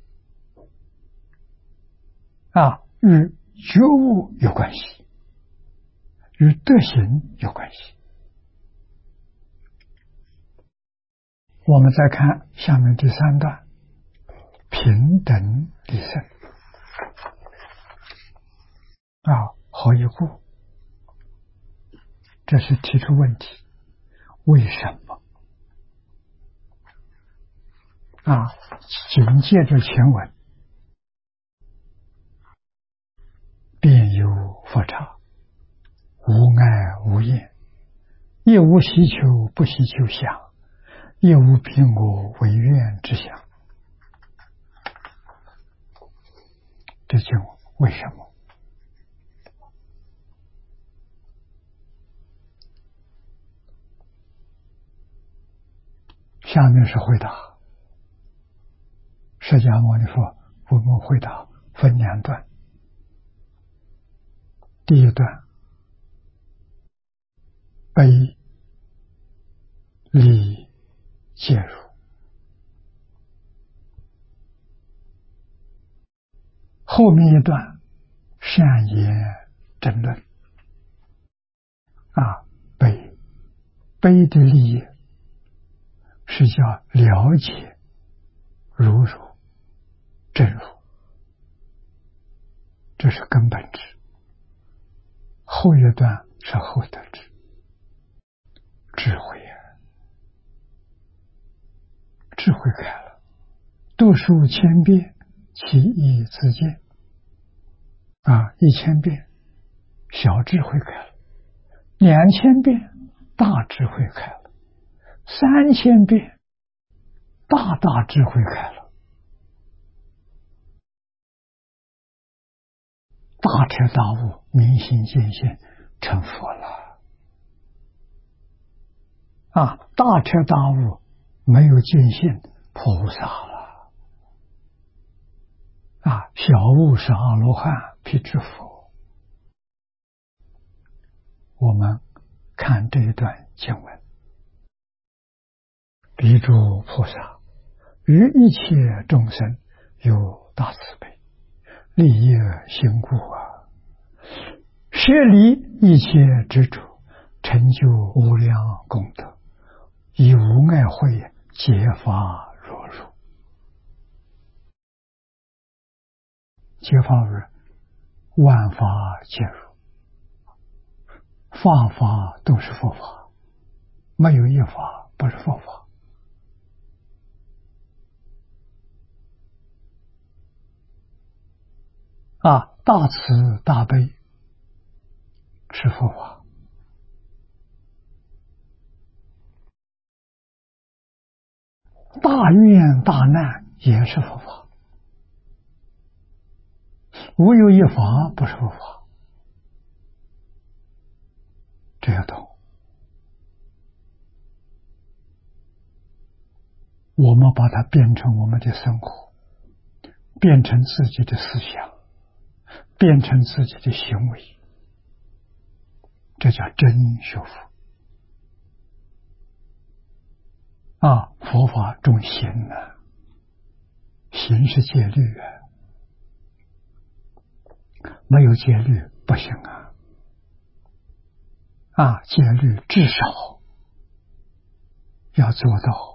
啊，与觉悟有关系，与德行有关系。我们再看下面第三段，平等理胜。啊，何以故？这是提出问题，为什么？啊，紧接着前文，便有佛刹，无爱无厌，亦无希求不希求想，亦无凭我为愿之想。这就为什么？下面是回答。释迦牟尼佛为我们回答分两段。第一段，悲理介入。后面一段善言争论悲的利益是叫了解如如真如，这是根本智。后一段是后得智，智慧智慧开了，读书千遍，其义自见。1000遍小智慧开了，2000遍大智慧开了，3000遍大智慧开了，大彻大悟，明心见性，成佛了。大彻大悟没有见性，菩萨了。小悟是阿罗汉，辟支佛。我们看这一段经文，彼诸菩萨于一切众生有大慈悲，利益行故舍离一切执着，成就无量功德，以无碍慧揭发若如。揭发是万法皆如，法都是佛法，没有一法不是佛法。大慈大悲是佛法，大愿大难也是佛法，无有一法不是佛法。这要懂。我们把它变成我们的生活，变成自己的思想，变成自己的行为，这叫真学佛。佛法重行行是戒律没有戒律不行戒律至少要做到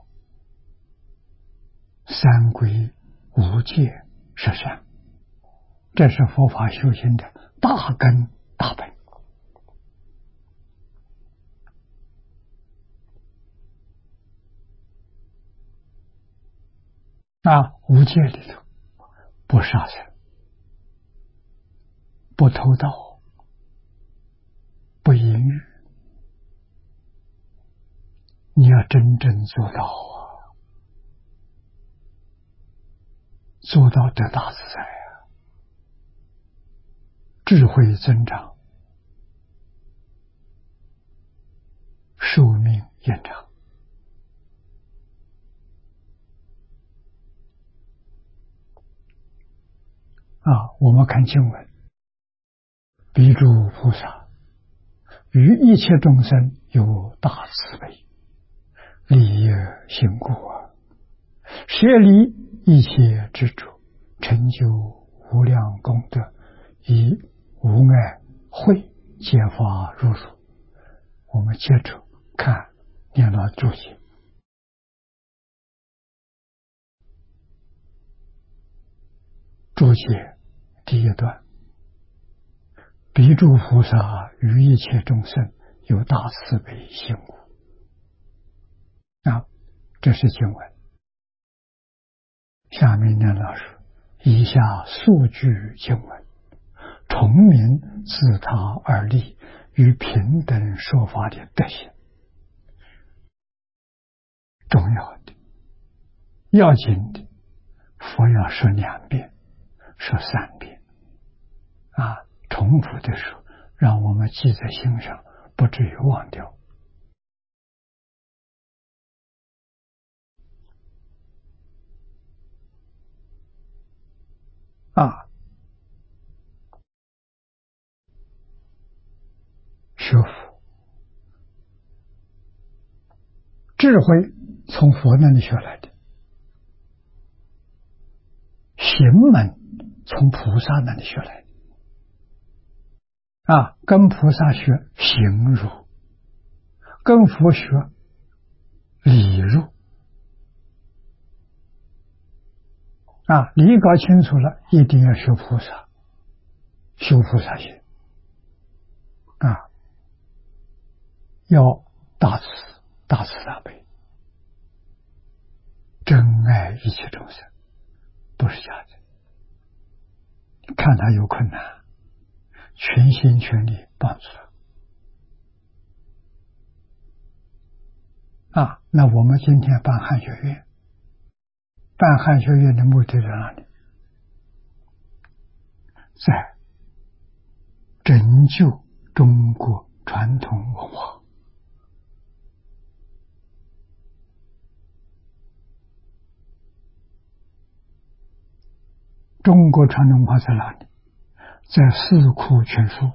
三归五戒十善，这是佛法修行的大根大本。五戒里头不杀生，不偷盗，不淫欲，你要真正做到做到得大自在智慧增长，寿命延长。我们看经文，彼诸菩萨于一切众生有大慈悲，利益行故舍离一切执着，成就无量功德，以无碍慧揭发如如。我们接着看念老注解。注解第一段，彼诸菩萨于一切众生有大慈悲行故。这是经文。下面念老师以下数句经文，重明自他而立与平等说法的德行。重要的要紧的，佛要说2遍，说3遍重复的说，让我们记在心上，不至于忘掉。学佛智慧从佛那里学来的，行门从菩萨那里学来的。跟菩萨学行入，跟佛学理入。理搞清楚了，一定要学菩萨，修菩萨行。要大慈大悲，真爱一切众生，不是假的。看他有困难，全心全力帮助他。那我们今天办汉学院，办汉学院的目的在哪里？在拯救中国传统文化。中国传统文化在哪里？在四库全书。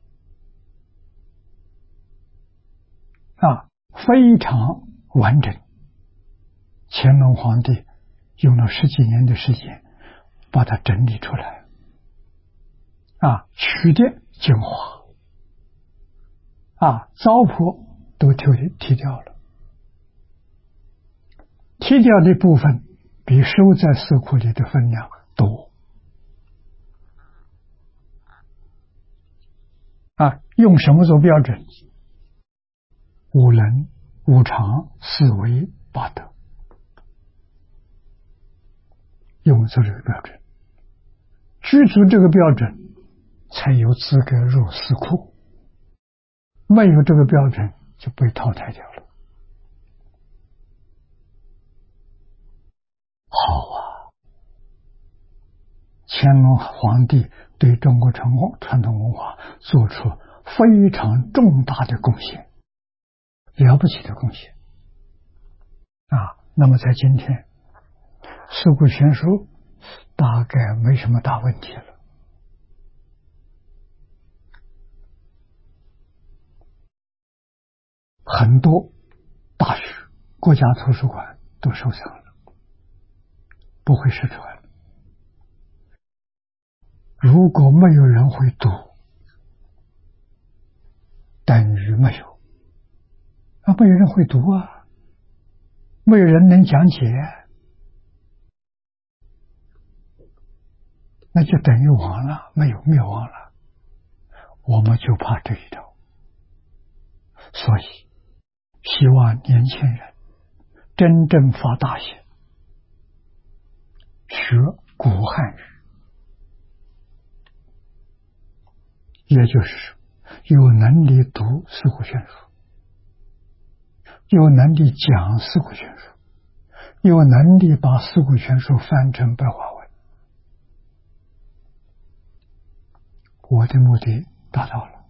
非常完整。乾隆皇帝用了10几年的时间把它整理出来，取的精华，糟粕都剔掉了，剔掉的部分比收在四库里的分量多。用什么做标准？五伦、五常、四维、八德，用这个标准，居足这个标准，才有资格入四库。没有这个标准，就被淘汰掉了。好乾隆皇帝对中国传统文化做出非常重大的贡献，了不起的贡献。那么在今天，四库全书大概没什么大问题了。很多大学、国家图书馆都收藏了，不会失传。如果没有人会读，等于没有。没有人会读没有人能讲解，那就等于亡了，没有灭亡了。我们就怕这一招，所以希望年轻人真正发大心，学古汉语，也就是说有能力读四库全书，有能力讲四库全书，有能力把四库全书翻成白话文。我的目的达到了。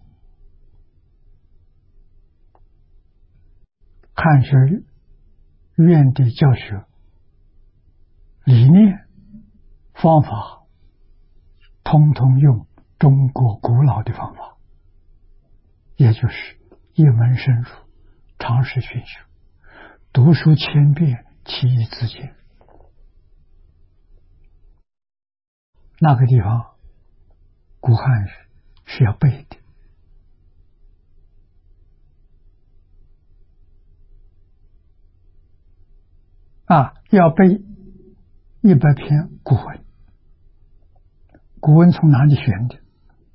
汉学院的教学理念、方法，通通用中国古老的方法，也就是一门深入，常识熏修，读书千遍，其义自见。那个地方古汉语是要背的，要背100篇古文。古文从哪里选的？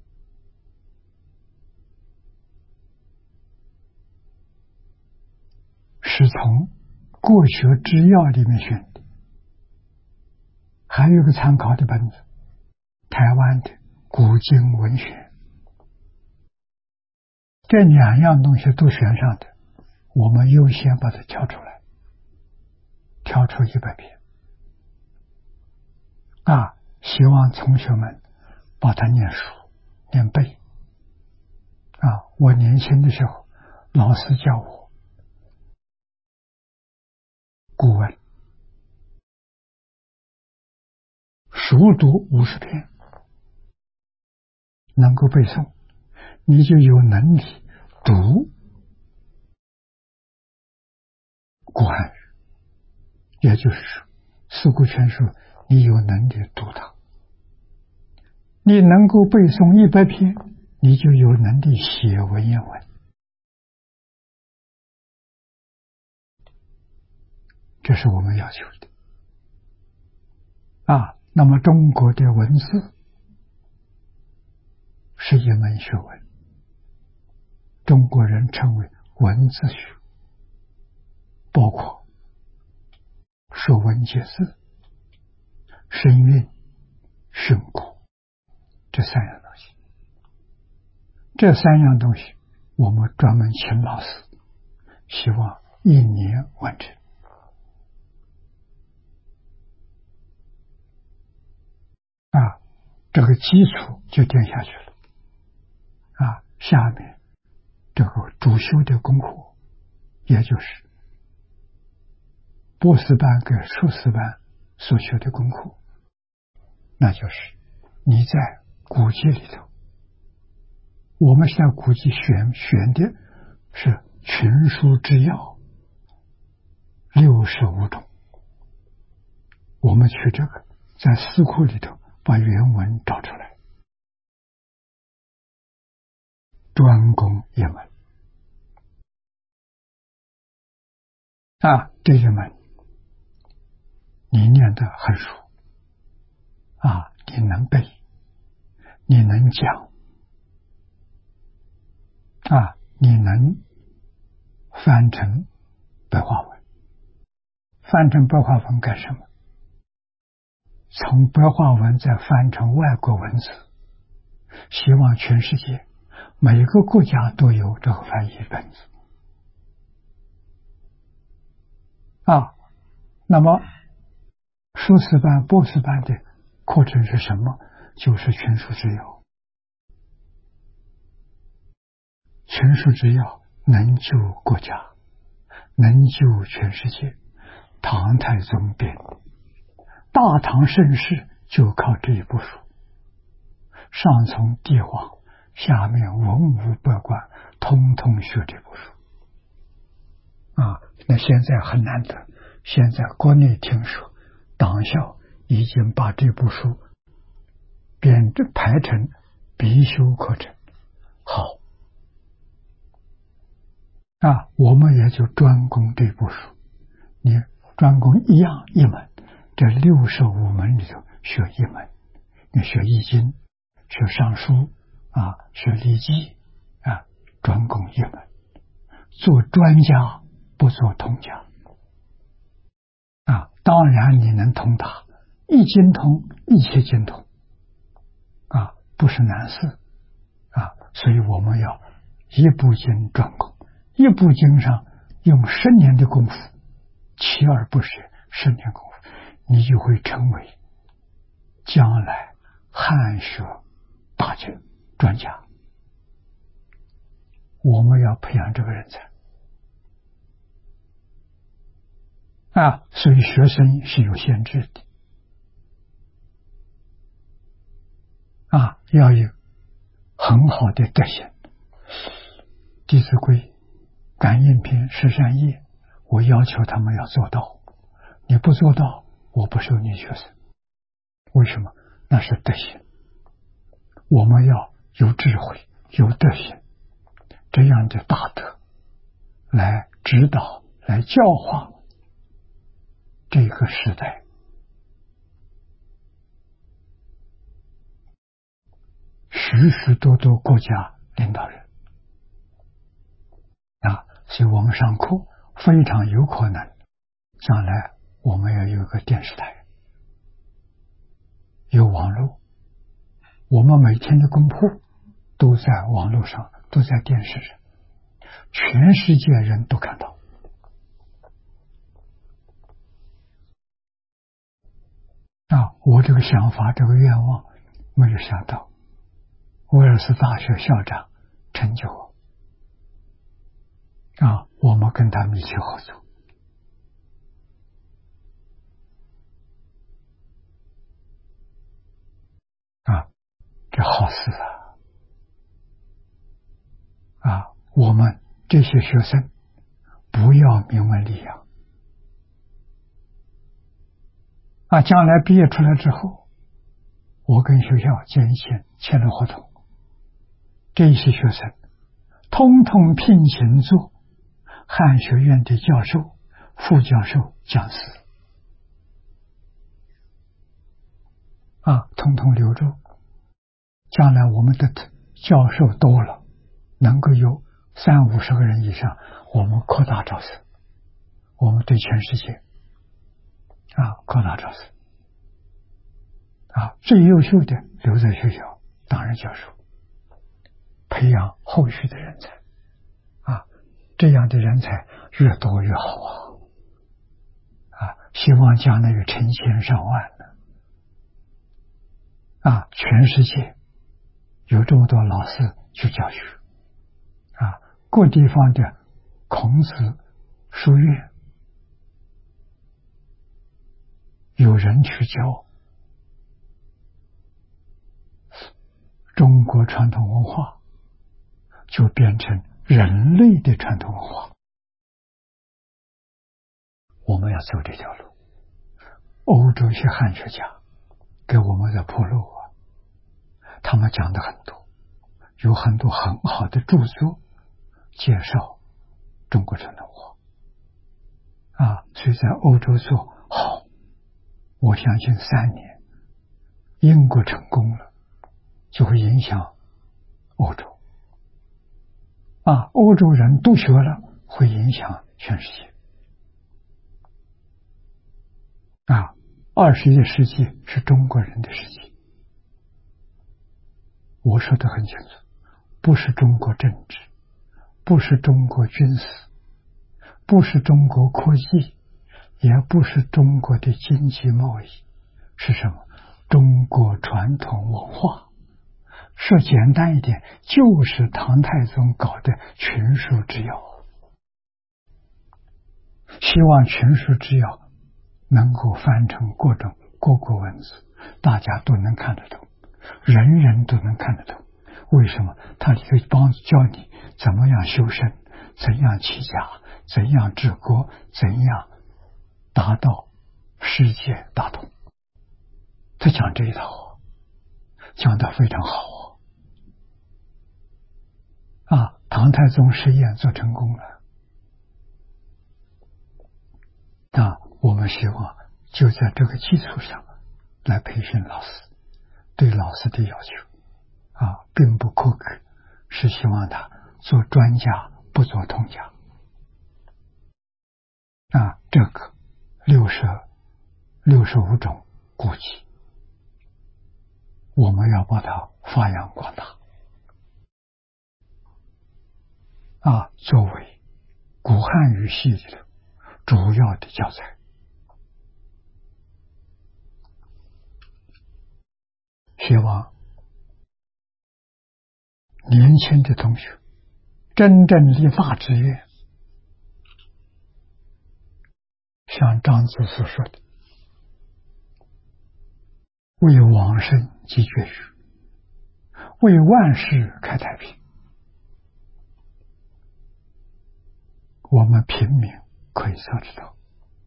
是从国学之要里面选的，还有一个参考的本子，台湾的古今文学。这2样东西都选上的，我们优先把它挑出来，挑出100篇。希望同学们把它念熟、念背。我年轻的时候，老师教我古文，熟读50篇，能够背诵，你就有能力读古汉语，也就是说，四库全书你有能力读它，你能够背诵100篇，你就有能力写文言文。这是我们要求的。那么中国的文字是一门学问，中国人称为文字学，包括说文解字、声韵、训诂这3样东西。这3样东西我们专门请老师，希望1年完成。这个基础就定下去了。下面这个主修的功课，也就是博士班跟硕士班所学的功课，那就是你在古籍里头，我们现在古籍选的是群书之要65种，我们去这个在四库里头把原文找出来，专攻一门。这一门你念得很熟，你能背，你能讲，你能翻成白话文。翻成白话文干什么？从白话文再翻成外国文字，希望全世界每个国家都有这个翻译本子。那么硕士班、博士班的课程是什么？就是群书之要。群书之要能救国家，能救全世界。唐太宗编的大唐盛世就靠这一部书，上从帝王，下面文武百官通通学这部书。那现在很难得，现在国内听说党校已经把这部书排成必修课程。好，我们也就专攻这部书，你专攻一门，这65门里头学一门，你学易经，学尚书，学礼记，专攻一门，做专家不做通家。当然你能通达，一经通，一切经通，不是难事，所以我们要一部经专攻，一部经上用10年的功夫，锲而不舍10年功夫，你就会成为将来汉学大家专家。我们要培养这个人才。所以学生是有限制的。要有很好的德行。弟子规、感应篇、十善业，我要求他们要做到。你不做到，我不收你学生。为什么？那是德行。我们要有智慧、有德行，这样的大德来指导、来教化这个时代。许许多多国家领导人所以我们上课非常有可能将来我们要有个电视台，有网络，我们每天的功课都在网络上，都在电视上，全世界人都看到。我这个想法，这个愿望没有想到威尔斯大学校长成就我，我们跟他们一起合作。这好事我们这些学生不要名闻利养， 将来毕业出来之后，我跟学校签了合同，这些学生通通聘请做汉学院的教授、副教授、讲师，通通留住。将来我们的教授多了，能够有30-50个人以上，我们扩大招生，我们对全世界扩大招生。最优秀的留在学校担任教授，培养后续的人才。这样的人才越多越好希望将来有成千上万的全世界有这么多老师去教学各地方的孔子书院有人去教，中国传统文化就变成人类的传统文化。我们要走这条路，欧洲一些汉学家给我们的铺路他们讲的很多，有很多很好的著作介绍中国传统文化所以在欧洲做好，我相信3年英国成功了，就会影响欧洲欧洲人都学了，会影响全世界21世纪是中国人的世纪。我说得很清楚，不是中国政治，不是中国军事，不是中国科技，也不是中国的经济贸易，是什么？中国传统文化。说简单一点，就是唐太宗搞的群书治要。希望群书治要能够翻成各国文字，大家都能看得懂，人人都能看得懂。为什么？他可以教你怎么样修身，怎样齐家，怎样治国，怎样达到世界大同。他讲这一套讲得非常好唐太宗实验做成功了我们希望就在这个基础上来培训老师，对老师的要求并不苛刻，是希望他做专家不做通家这个65种古籍我们要把它发扬光大作为古汉语系的主要的教材。希望年轻的同学真正立大志愿，像张子所说的，为往生积绝学，为万世开太平。我们平民可以做得到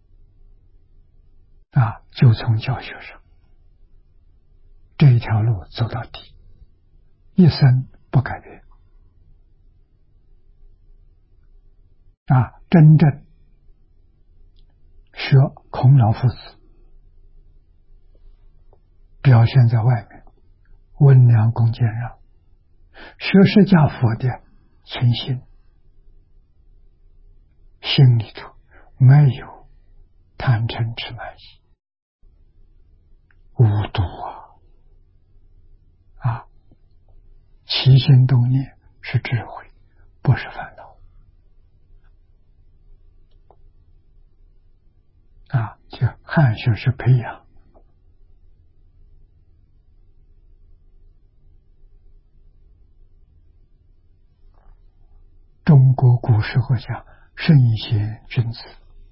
就从教学上这一条路走到底，一生不改变真正学孔老夫子，表现在外面温良恭俭让，学释迦佛的存心，心里头没有贪嗔痴慢疑，无度起心动念是智慧，不是烦恼就汉学是培养中国古时候讲圣贤君子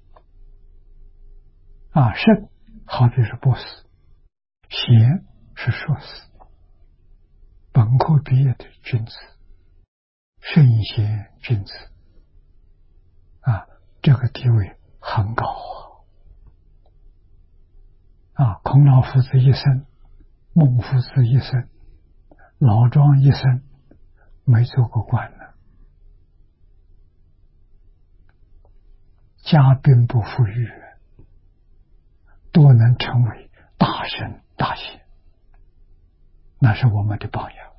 圣好比是博士，贤是硕士，本科毕业的君子，圣贤君子这个地位很高孔老夫子一生，孟夫子一生，老庄一生没做过官呢，家并不富裕，都能成为大圣大贤，那是我们的榜样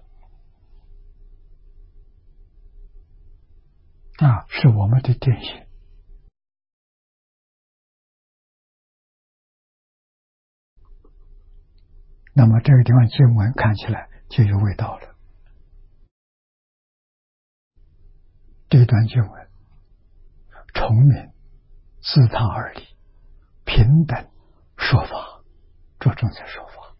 是我们的典型。那么这个地方经文看起来就有味道了。这段经文崇明自他而立，平等说法，着重在说法，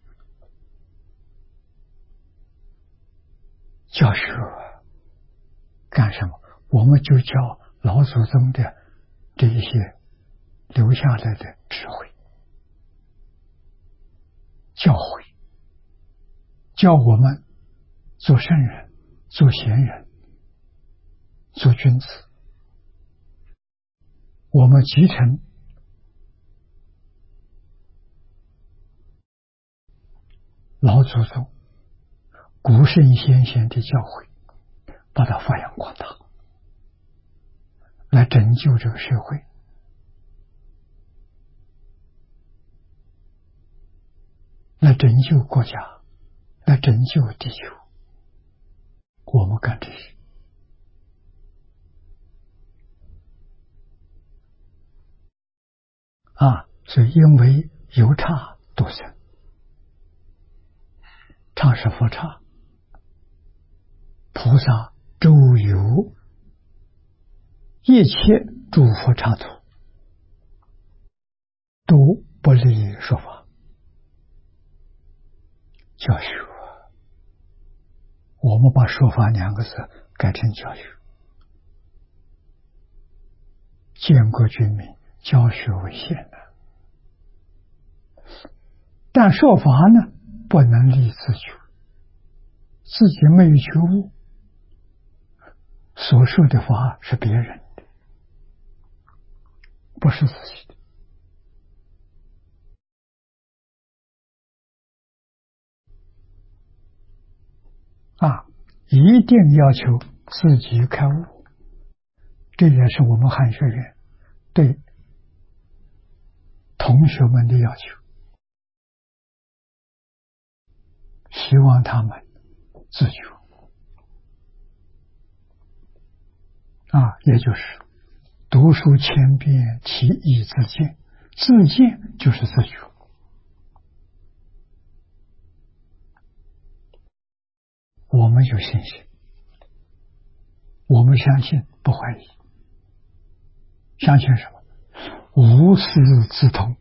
教学干什么？我们就教老祖宗的这一些留下来的智慧，教诲，教我们做圣人，做贤人，做君子。我们继承老祖宗古圣先贤的教诲，把它发扬光大，来拯救这个社会，来拯救国家，来拯救地球。我们干这些所以因为有差度生，差是佛差，菩萨周游一切诸佛刹土，都不离说法教学。我们把说法两个字改成教学，建国军民，教学为先的。但说法呢，不能立自求，自己没有觉悟，所说的法是别人的，不是自己的。一定要求自己开悟，这也是我们汉学院对同学们的要求，希望他们自觉也就是读书千遍，其义自见。自见就是自觉。我们有信心，我们相信，不怀疑。相信什么？无师自通，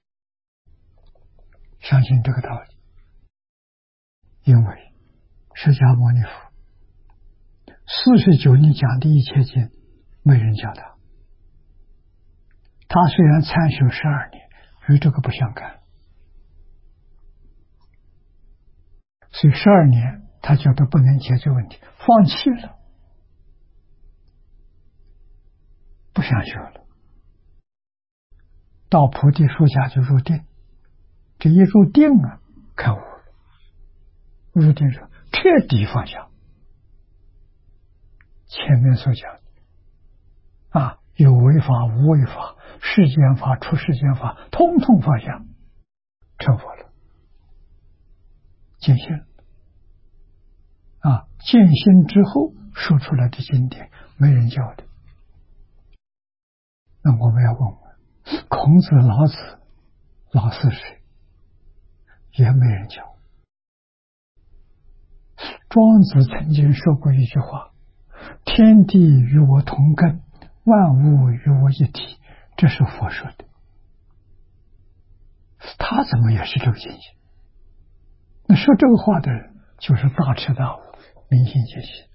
相信这个道理。因为释迦牟尼佛49年讲的一切经，没人教他。他虽然参修12年，与这个不相干，所以12年他觉得不能解决问题，放弃了，不想学了，到菩提树下就入定。这一入定开悟了，入定是彻底放下。前面所讲有为法无为法，世间法出世间法，通通放下，成佛了，见性见性之后说出来的经典没人教的。那我们要问问孔子、老子、老四谁？也没人教。庄子曾经说过一句话：天地与我同根，万物与我一体，这是佛说的。他怎么也是这个境界？那说这个话的人就是大彻大悟，明心见性。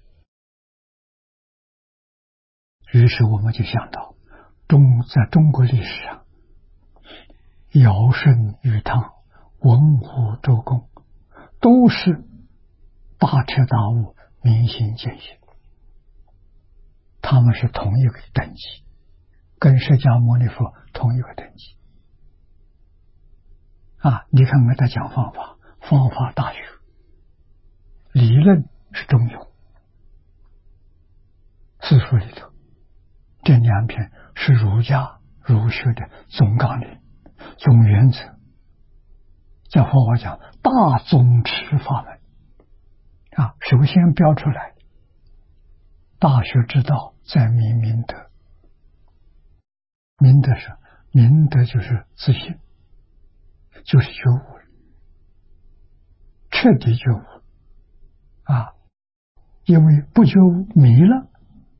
于是我们就想到在中国历史上，尧舜禹汤、文武周公都是大彻大悟，明心见性。他们是同一个等级，跟释迦牟尼佛同一个等级。 你看我在讲方法，方法大学，理论是中庸，四书里头这2篇是儒家儒学的总纲领、总原则。叫佛法讲大宗持法门首先标出来，大学之道在明德。明德是明德，就是自信，就是觉悟，彻底觉悟因为不觉悟迷了，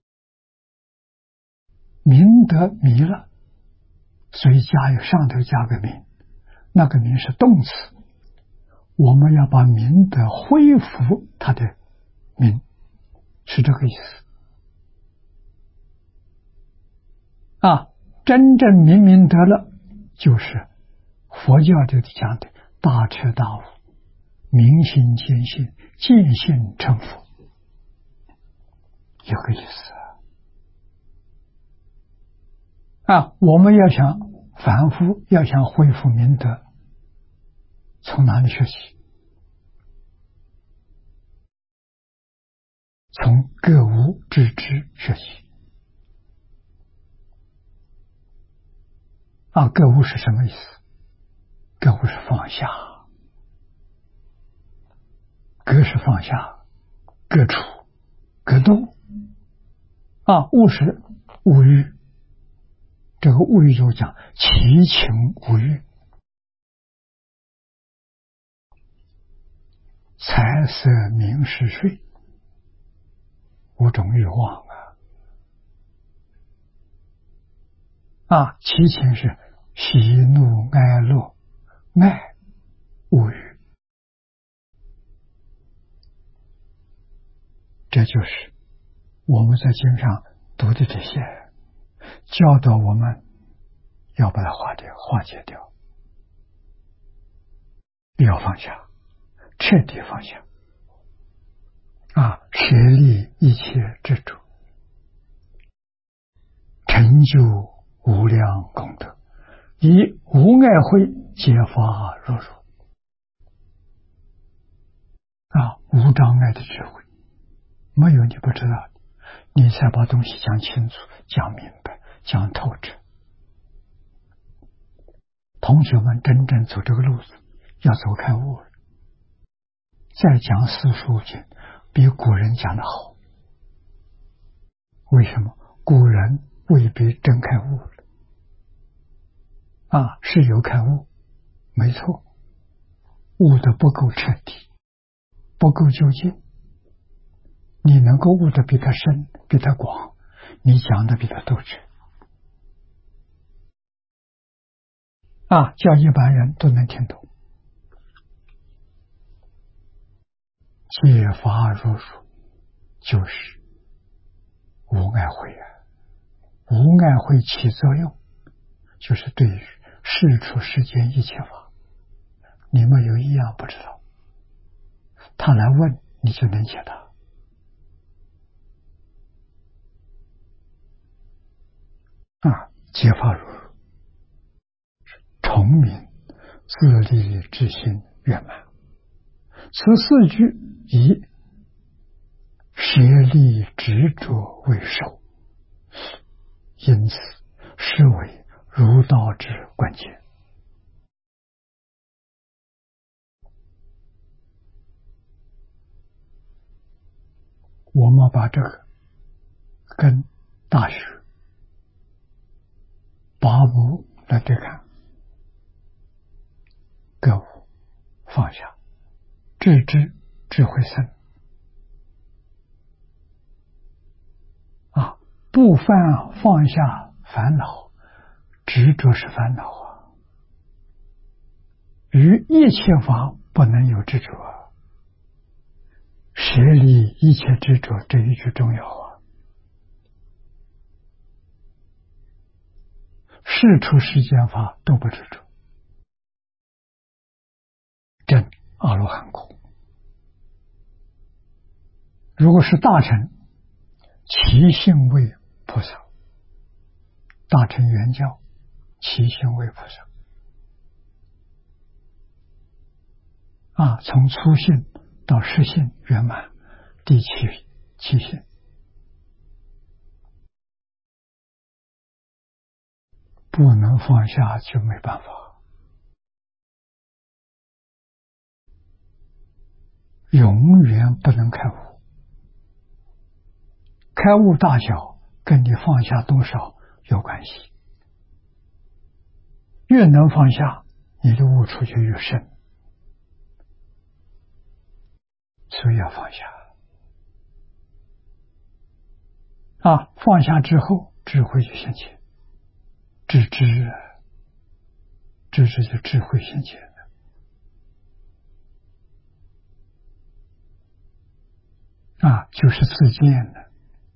明德迷了，所以上头加个明，那个明是动词，我们要把明德恢复它的明，是这个意思真正明德了，就是佛教里讲的大彻大悟，明心见性，见性成佛，有个意思我们要想反复，要想恢复明德，从哪里学习？从格物致知学习格物是什么意思？格物是放下，格是放下，格处格度物是无欲，这个无欲就讲其情无欲，财色名食睡5种欲望其情是喜怒哀乐，爱无欲，这就是我们在经上读的这些，教导我们要把它化解掉，要放下，彻底放下舍利一切执着，成就无量功德，以无碍慧揭发如如无障碍的智慧，没有你不知道的，你才把东西讲清楚、讲明白、讲透彻。同学们真正走这个路子，要走开悟了，再讲四书经比古人讲的好。为什么？古人未必真开悟了是有开悟，没错，悟的不够彻底，不够究竟。你能够悟的比他深，比他广，你讲的比他透彻叫一般人都能听懂。揭发如如就是无碍慧无碍慧起作用，就是对于世出世间一切法，你们有一样不知道，他来问你就能解答揭发如如，崇明自利之心圆满。此4句以舍利执着为首，因此是为儒道之关键。我们把这个跟大学8部来对看，格物放下，致知智慧生不放下烦恼，执着是烦恼于一切法不能有执着舍离一切执着，这一句重要世出世间法都不执着，证阿罗汉果。如果是大乘，其性为菩萨，大乘圆教其性为菩萨从初信到实性圆满，第七性，不能放下就没办法，永远不能开悟。开悟大小跟你放下多少有关系，越能放下，你的悟处就越深，所以要放下。放下之后，智慧就现前，知之就智慧现前的，就是自见的。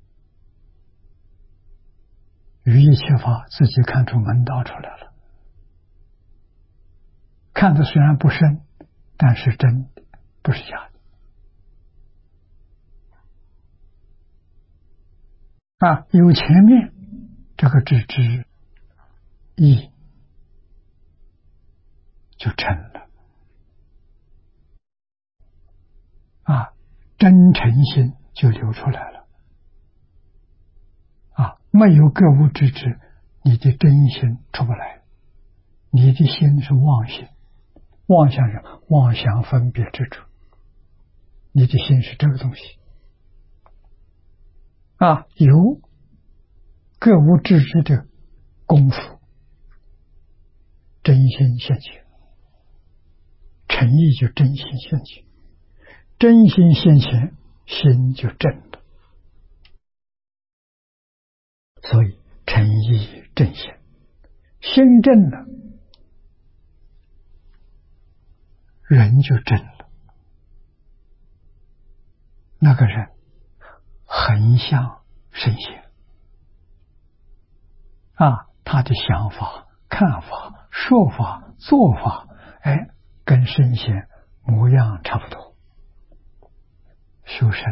于一切法自己看出门道出来了，看的虽然不深，但是真的，不是假的。有前面这个知之意就成了，真诚心就流出来了。没有各无知之，你的真心出不来，你的心是妄心，妄想是妄想分别之处，你的心是这个东西。有各无知之的功夫，真心现前，诚意就真心现前，真心现前，心就正了。所以诚意正现，心正了，人就正了。那个人横向圣贤他的想法、看法、说法、做法，跟圣贤模样差不多，修身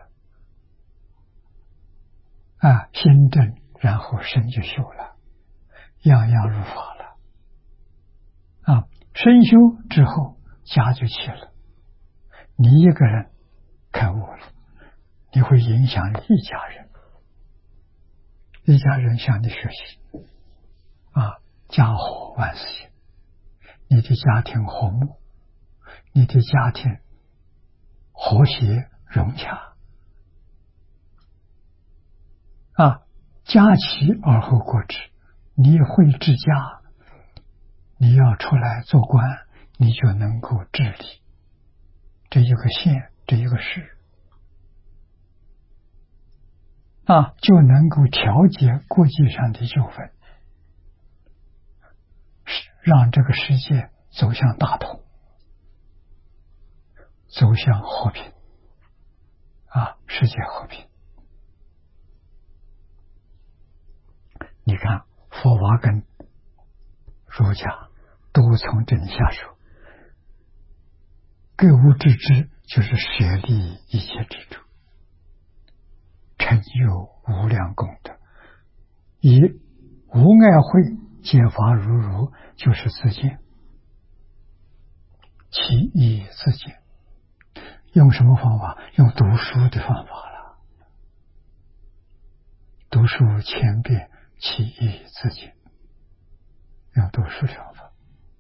了。心正，然后身就修了，样样入法了。身修之后，家就齐了。你一个人开悟了，你会影响一家人，一家人向你学习。家和万事兴，你的家庭和睦，你的家庭和谐融洽。家齐而后国治，你会治家，你要出来做官，你就能够治理这一个县，这一个市，就能够调节国际上的纠纷，让这个世界走向大同，走向和平，世界和平。你看佛法跟儒家都从这里下手，各无知之就是舍利一切之处，成就无量功德。以无碍慧解法如如，就是自见，其义自见。用什么方法？用读书的方法了。读书千遍，其义自见。用读书方法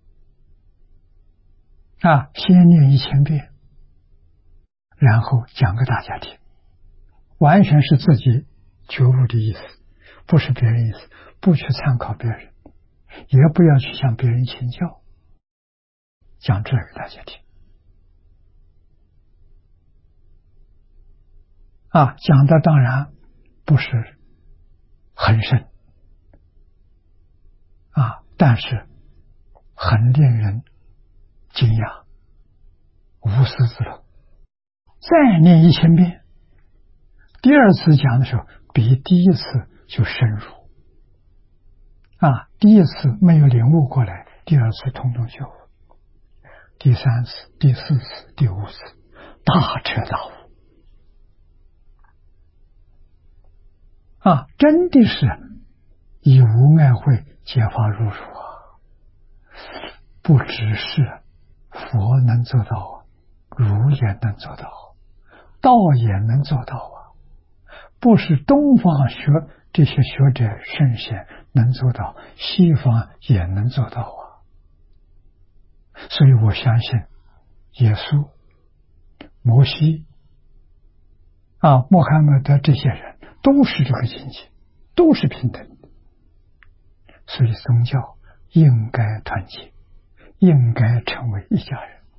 先念1000遍，然后讲给大家听，完全是自己觉悟的意思，不是别人意思，不去参考别人，也不要去向别人请教，讲这给大家听。讲的当然不是很深但是很令人惊讶，无师自通。再念1000遍，第二次讲的时候比第一次就深入第一次没有领悟过来，第二次通通就悟，第3次、第4次、第5次大彻大悟真的是以无碍慧解法如如不只是佛能做到儒也能做到，道也能做到啊！不是东方学这些学者圣贤能做到，西方也能做到啊！所以我相信耶稣、摩西穆罕默德这些人都是这个境界，都是平等的。所以宗教应该团结，应该成为一家人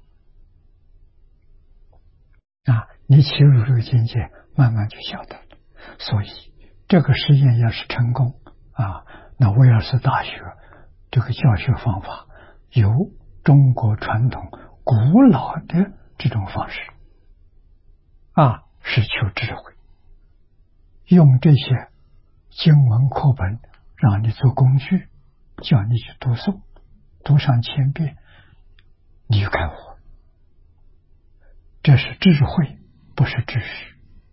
你切入这个境界，慢慢就晓得了。所以这个实验要是成功那威尔斯大学这个教学方法由中国传统古老的这种方式是求智慧，用这些经文课本让你做工具，叫你去读诵，读上1000遍，你就开悟。这是智慧，不是知识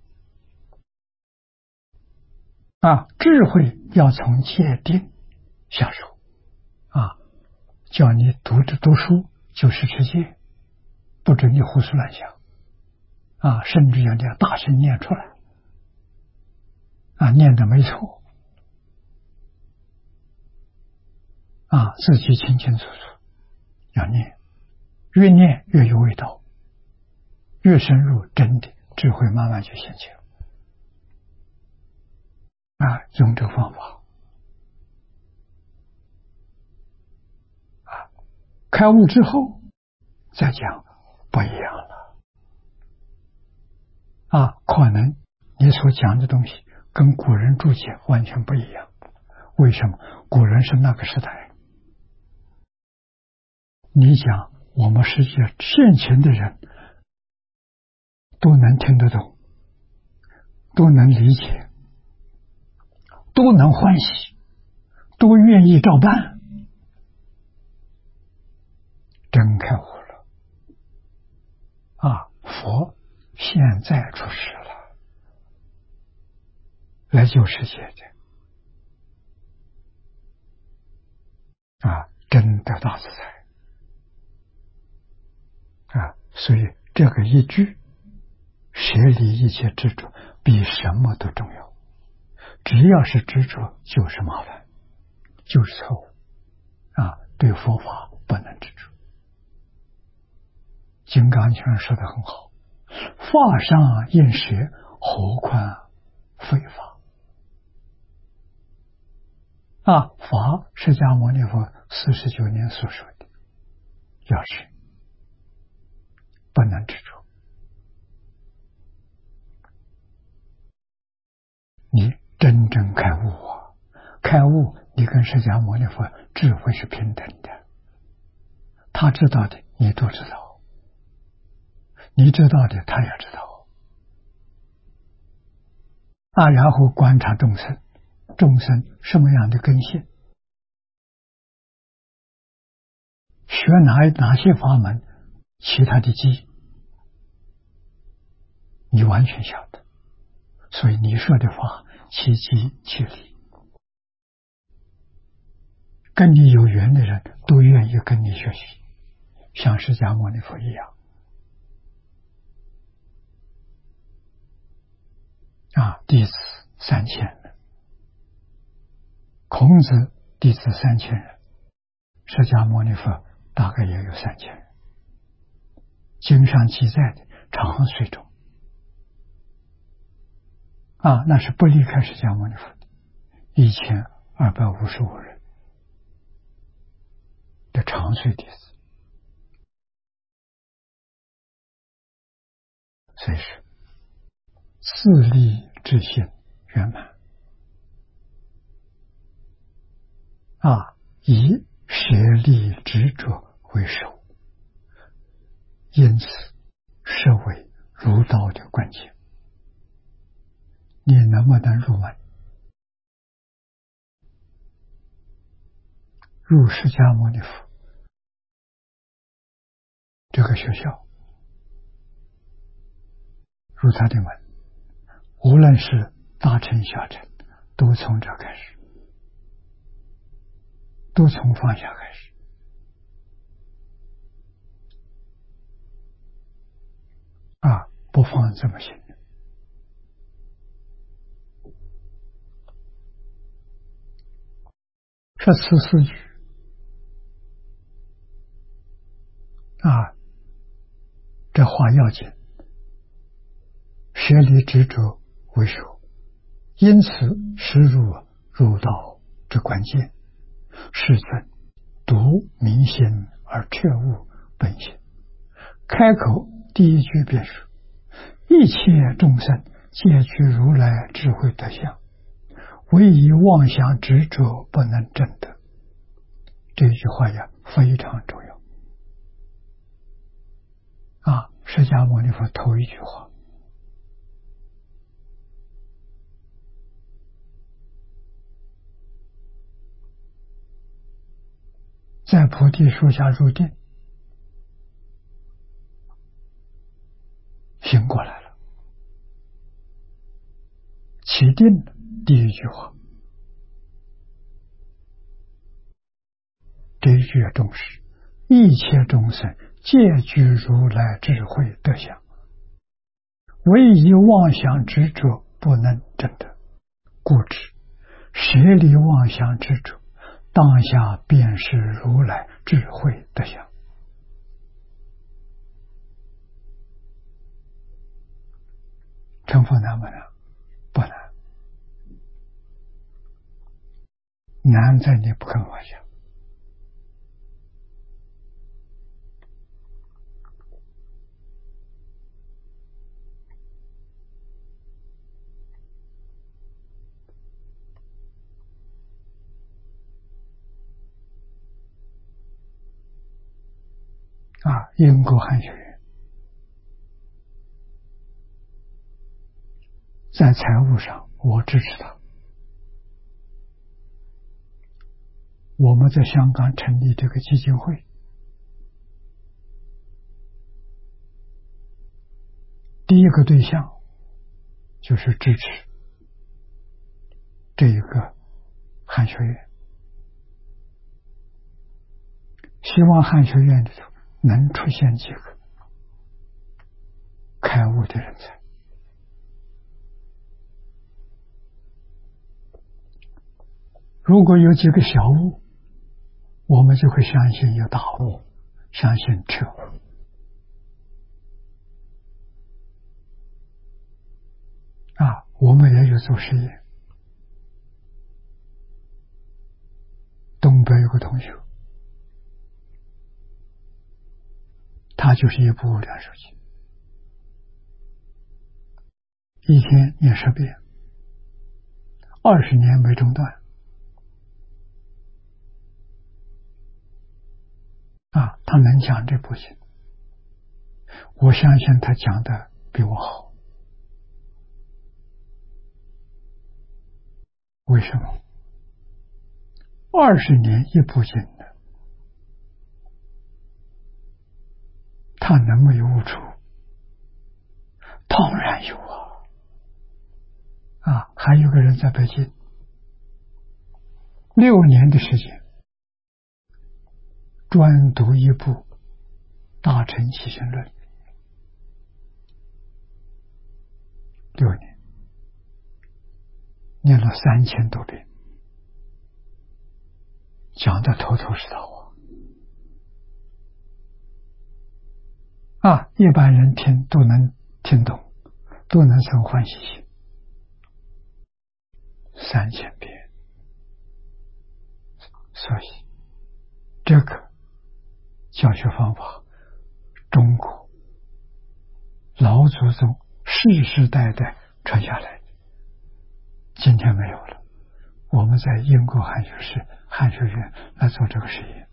智慧要从戒定下手叫你读书就是持戒，不准你胡思乱想甚至要你大声念出来念得没错自己清清楚楚要念，越念越有味道，越深入真的智慧慢慢就显现用这个方法开悟之后再讲不一样了可能你所讲的东西跟古人注解完全不一样。为什么？古人是那个时代，你讲我们世界现前的人都能听得懂，都能理解，都能欢喜，都愿意照办，真开悟了佛现在出世了，来救世界的真的大自在所以这个一句舍离一切执着比什么都重要，只要是执着就是麻烦，就是错误对佛法不能执着。金刚经上说得很好，法上应舍，何况非法法释迦牟尼佛49年所说的，要是不能执着。你真正开悟开悟你跟释迦牟尼佛智慧是平等的，他知道的你都知道，你知道的他也知道然后观察众生，众生什么样的根性，学哪些法门，其他的机你完全晓得，所以你说的话其机其理，跟你有缘的人都愿意跟你学习，像释迦牟尼佛一样弟子3000人，孔子弟子3000人，释迦牟尼佛大概也有3000人。经上记载的长随中那是不离开释迦牟尼佛的1255人的长随弟子，所以是自利之心圆满以舍利执着为首，因此是为入道的关键。你能不能入门？入释迦牟尼佛这个学校，入他的门，无论是大乘小乘，都从这开始，都从放下开始不妨这么行。说此四句这话要紧，舍离执着为首，因此实入道之关键，是尊独明心而彻悟本性。开口第一句便是一切众生皆具如来智慧德相，唯以妄想执着不能证得。这句话呀非常重要释迦牟尼佛头一句话。在菩提树下入定，醒过来了，起定了，第一句话，这一句重视一切众生皆具如来智慧德相，唯以妄想执着不能证得，故知舍离妄想执着，当下便是如来智慧德相。成佛难不难？不难，难在你不肯放下。因果汉学院在财务上我支持他。我们在香港成立这个基金会，第一个对象就是支持这一个汉学院，希望汉学院里头能出现几个开悟的人才。如果有几个小悟，我们就会相信有大悟，相信彻悟。我们也有做实验。东北有个同学，他就是一部无量寿经，一天念10遍，20年没中断。他能讲这部经，我相信他讲的比我好。为什么？20年一部经的，他能没有悟出？当然有还有个人在北京6年的时间专读一部《大乘起信论》，6年念了3000多遍，讲的头头是道一般人听都能听懂，都能生欢喜心。3000遍，所以这个教学方法，中国老祖宗世世代代传下来的，今天没有了。我们在英国汉学院来做这个实验。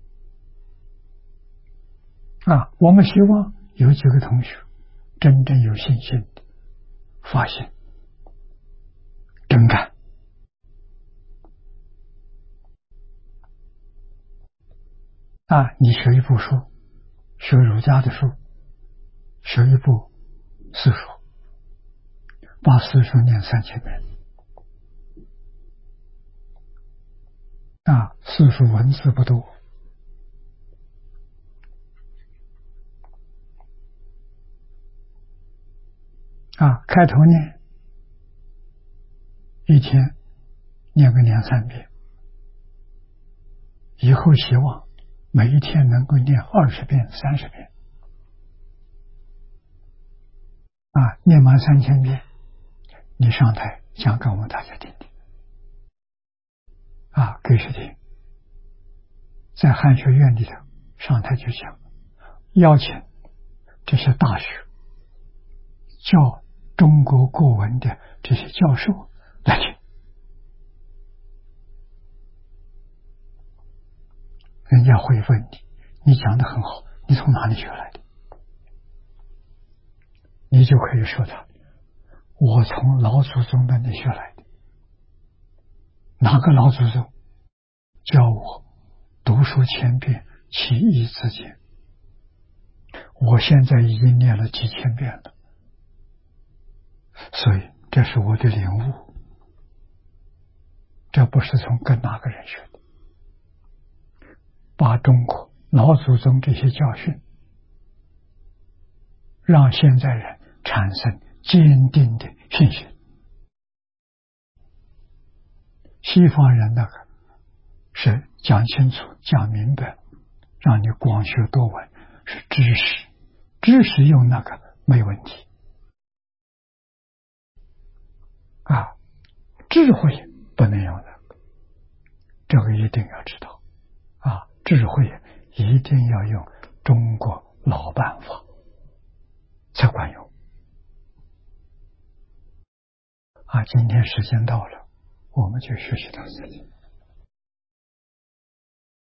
我们希望有几个同学真正有信心的发现真干。你学一部书，学儒家的书，学一部四书，把四书念3000遍。四书文字不多， 开头念，一天念个2-3遍，以后希望每一天能够念20遍、30遍。念满3000遍，你上台讲给我们大家听听。给谁听？在汉学院里头上台就讲，邀请这些大学教中国古文的这些教授来听。人家会问你讲得很好，你从哪里学来的？你就可以说他，我从老祖宗那里学来的。哪个老祖宗教我读书千遍，其义自见？我现在已经念了几千遍了，所以这是我的领悟，这不是从跟哪个人学的。把中国老祖宗这些教训，让现在人产生坚定的信心。西方人那个是讲清楚、讲明白，让你广学多闻，是知识，知识用那个没问题。智慧不能用那个，这个一定要知道。智慧一定要用中国老办法才管用。今天时间到了，我们就学习到这里。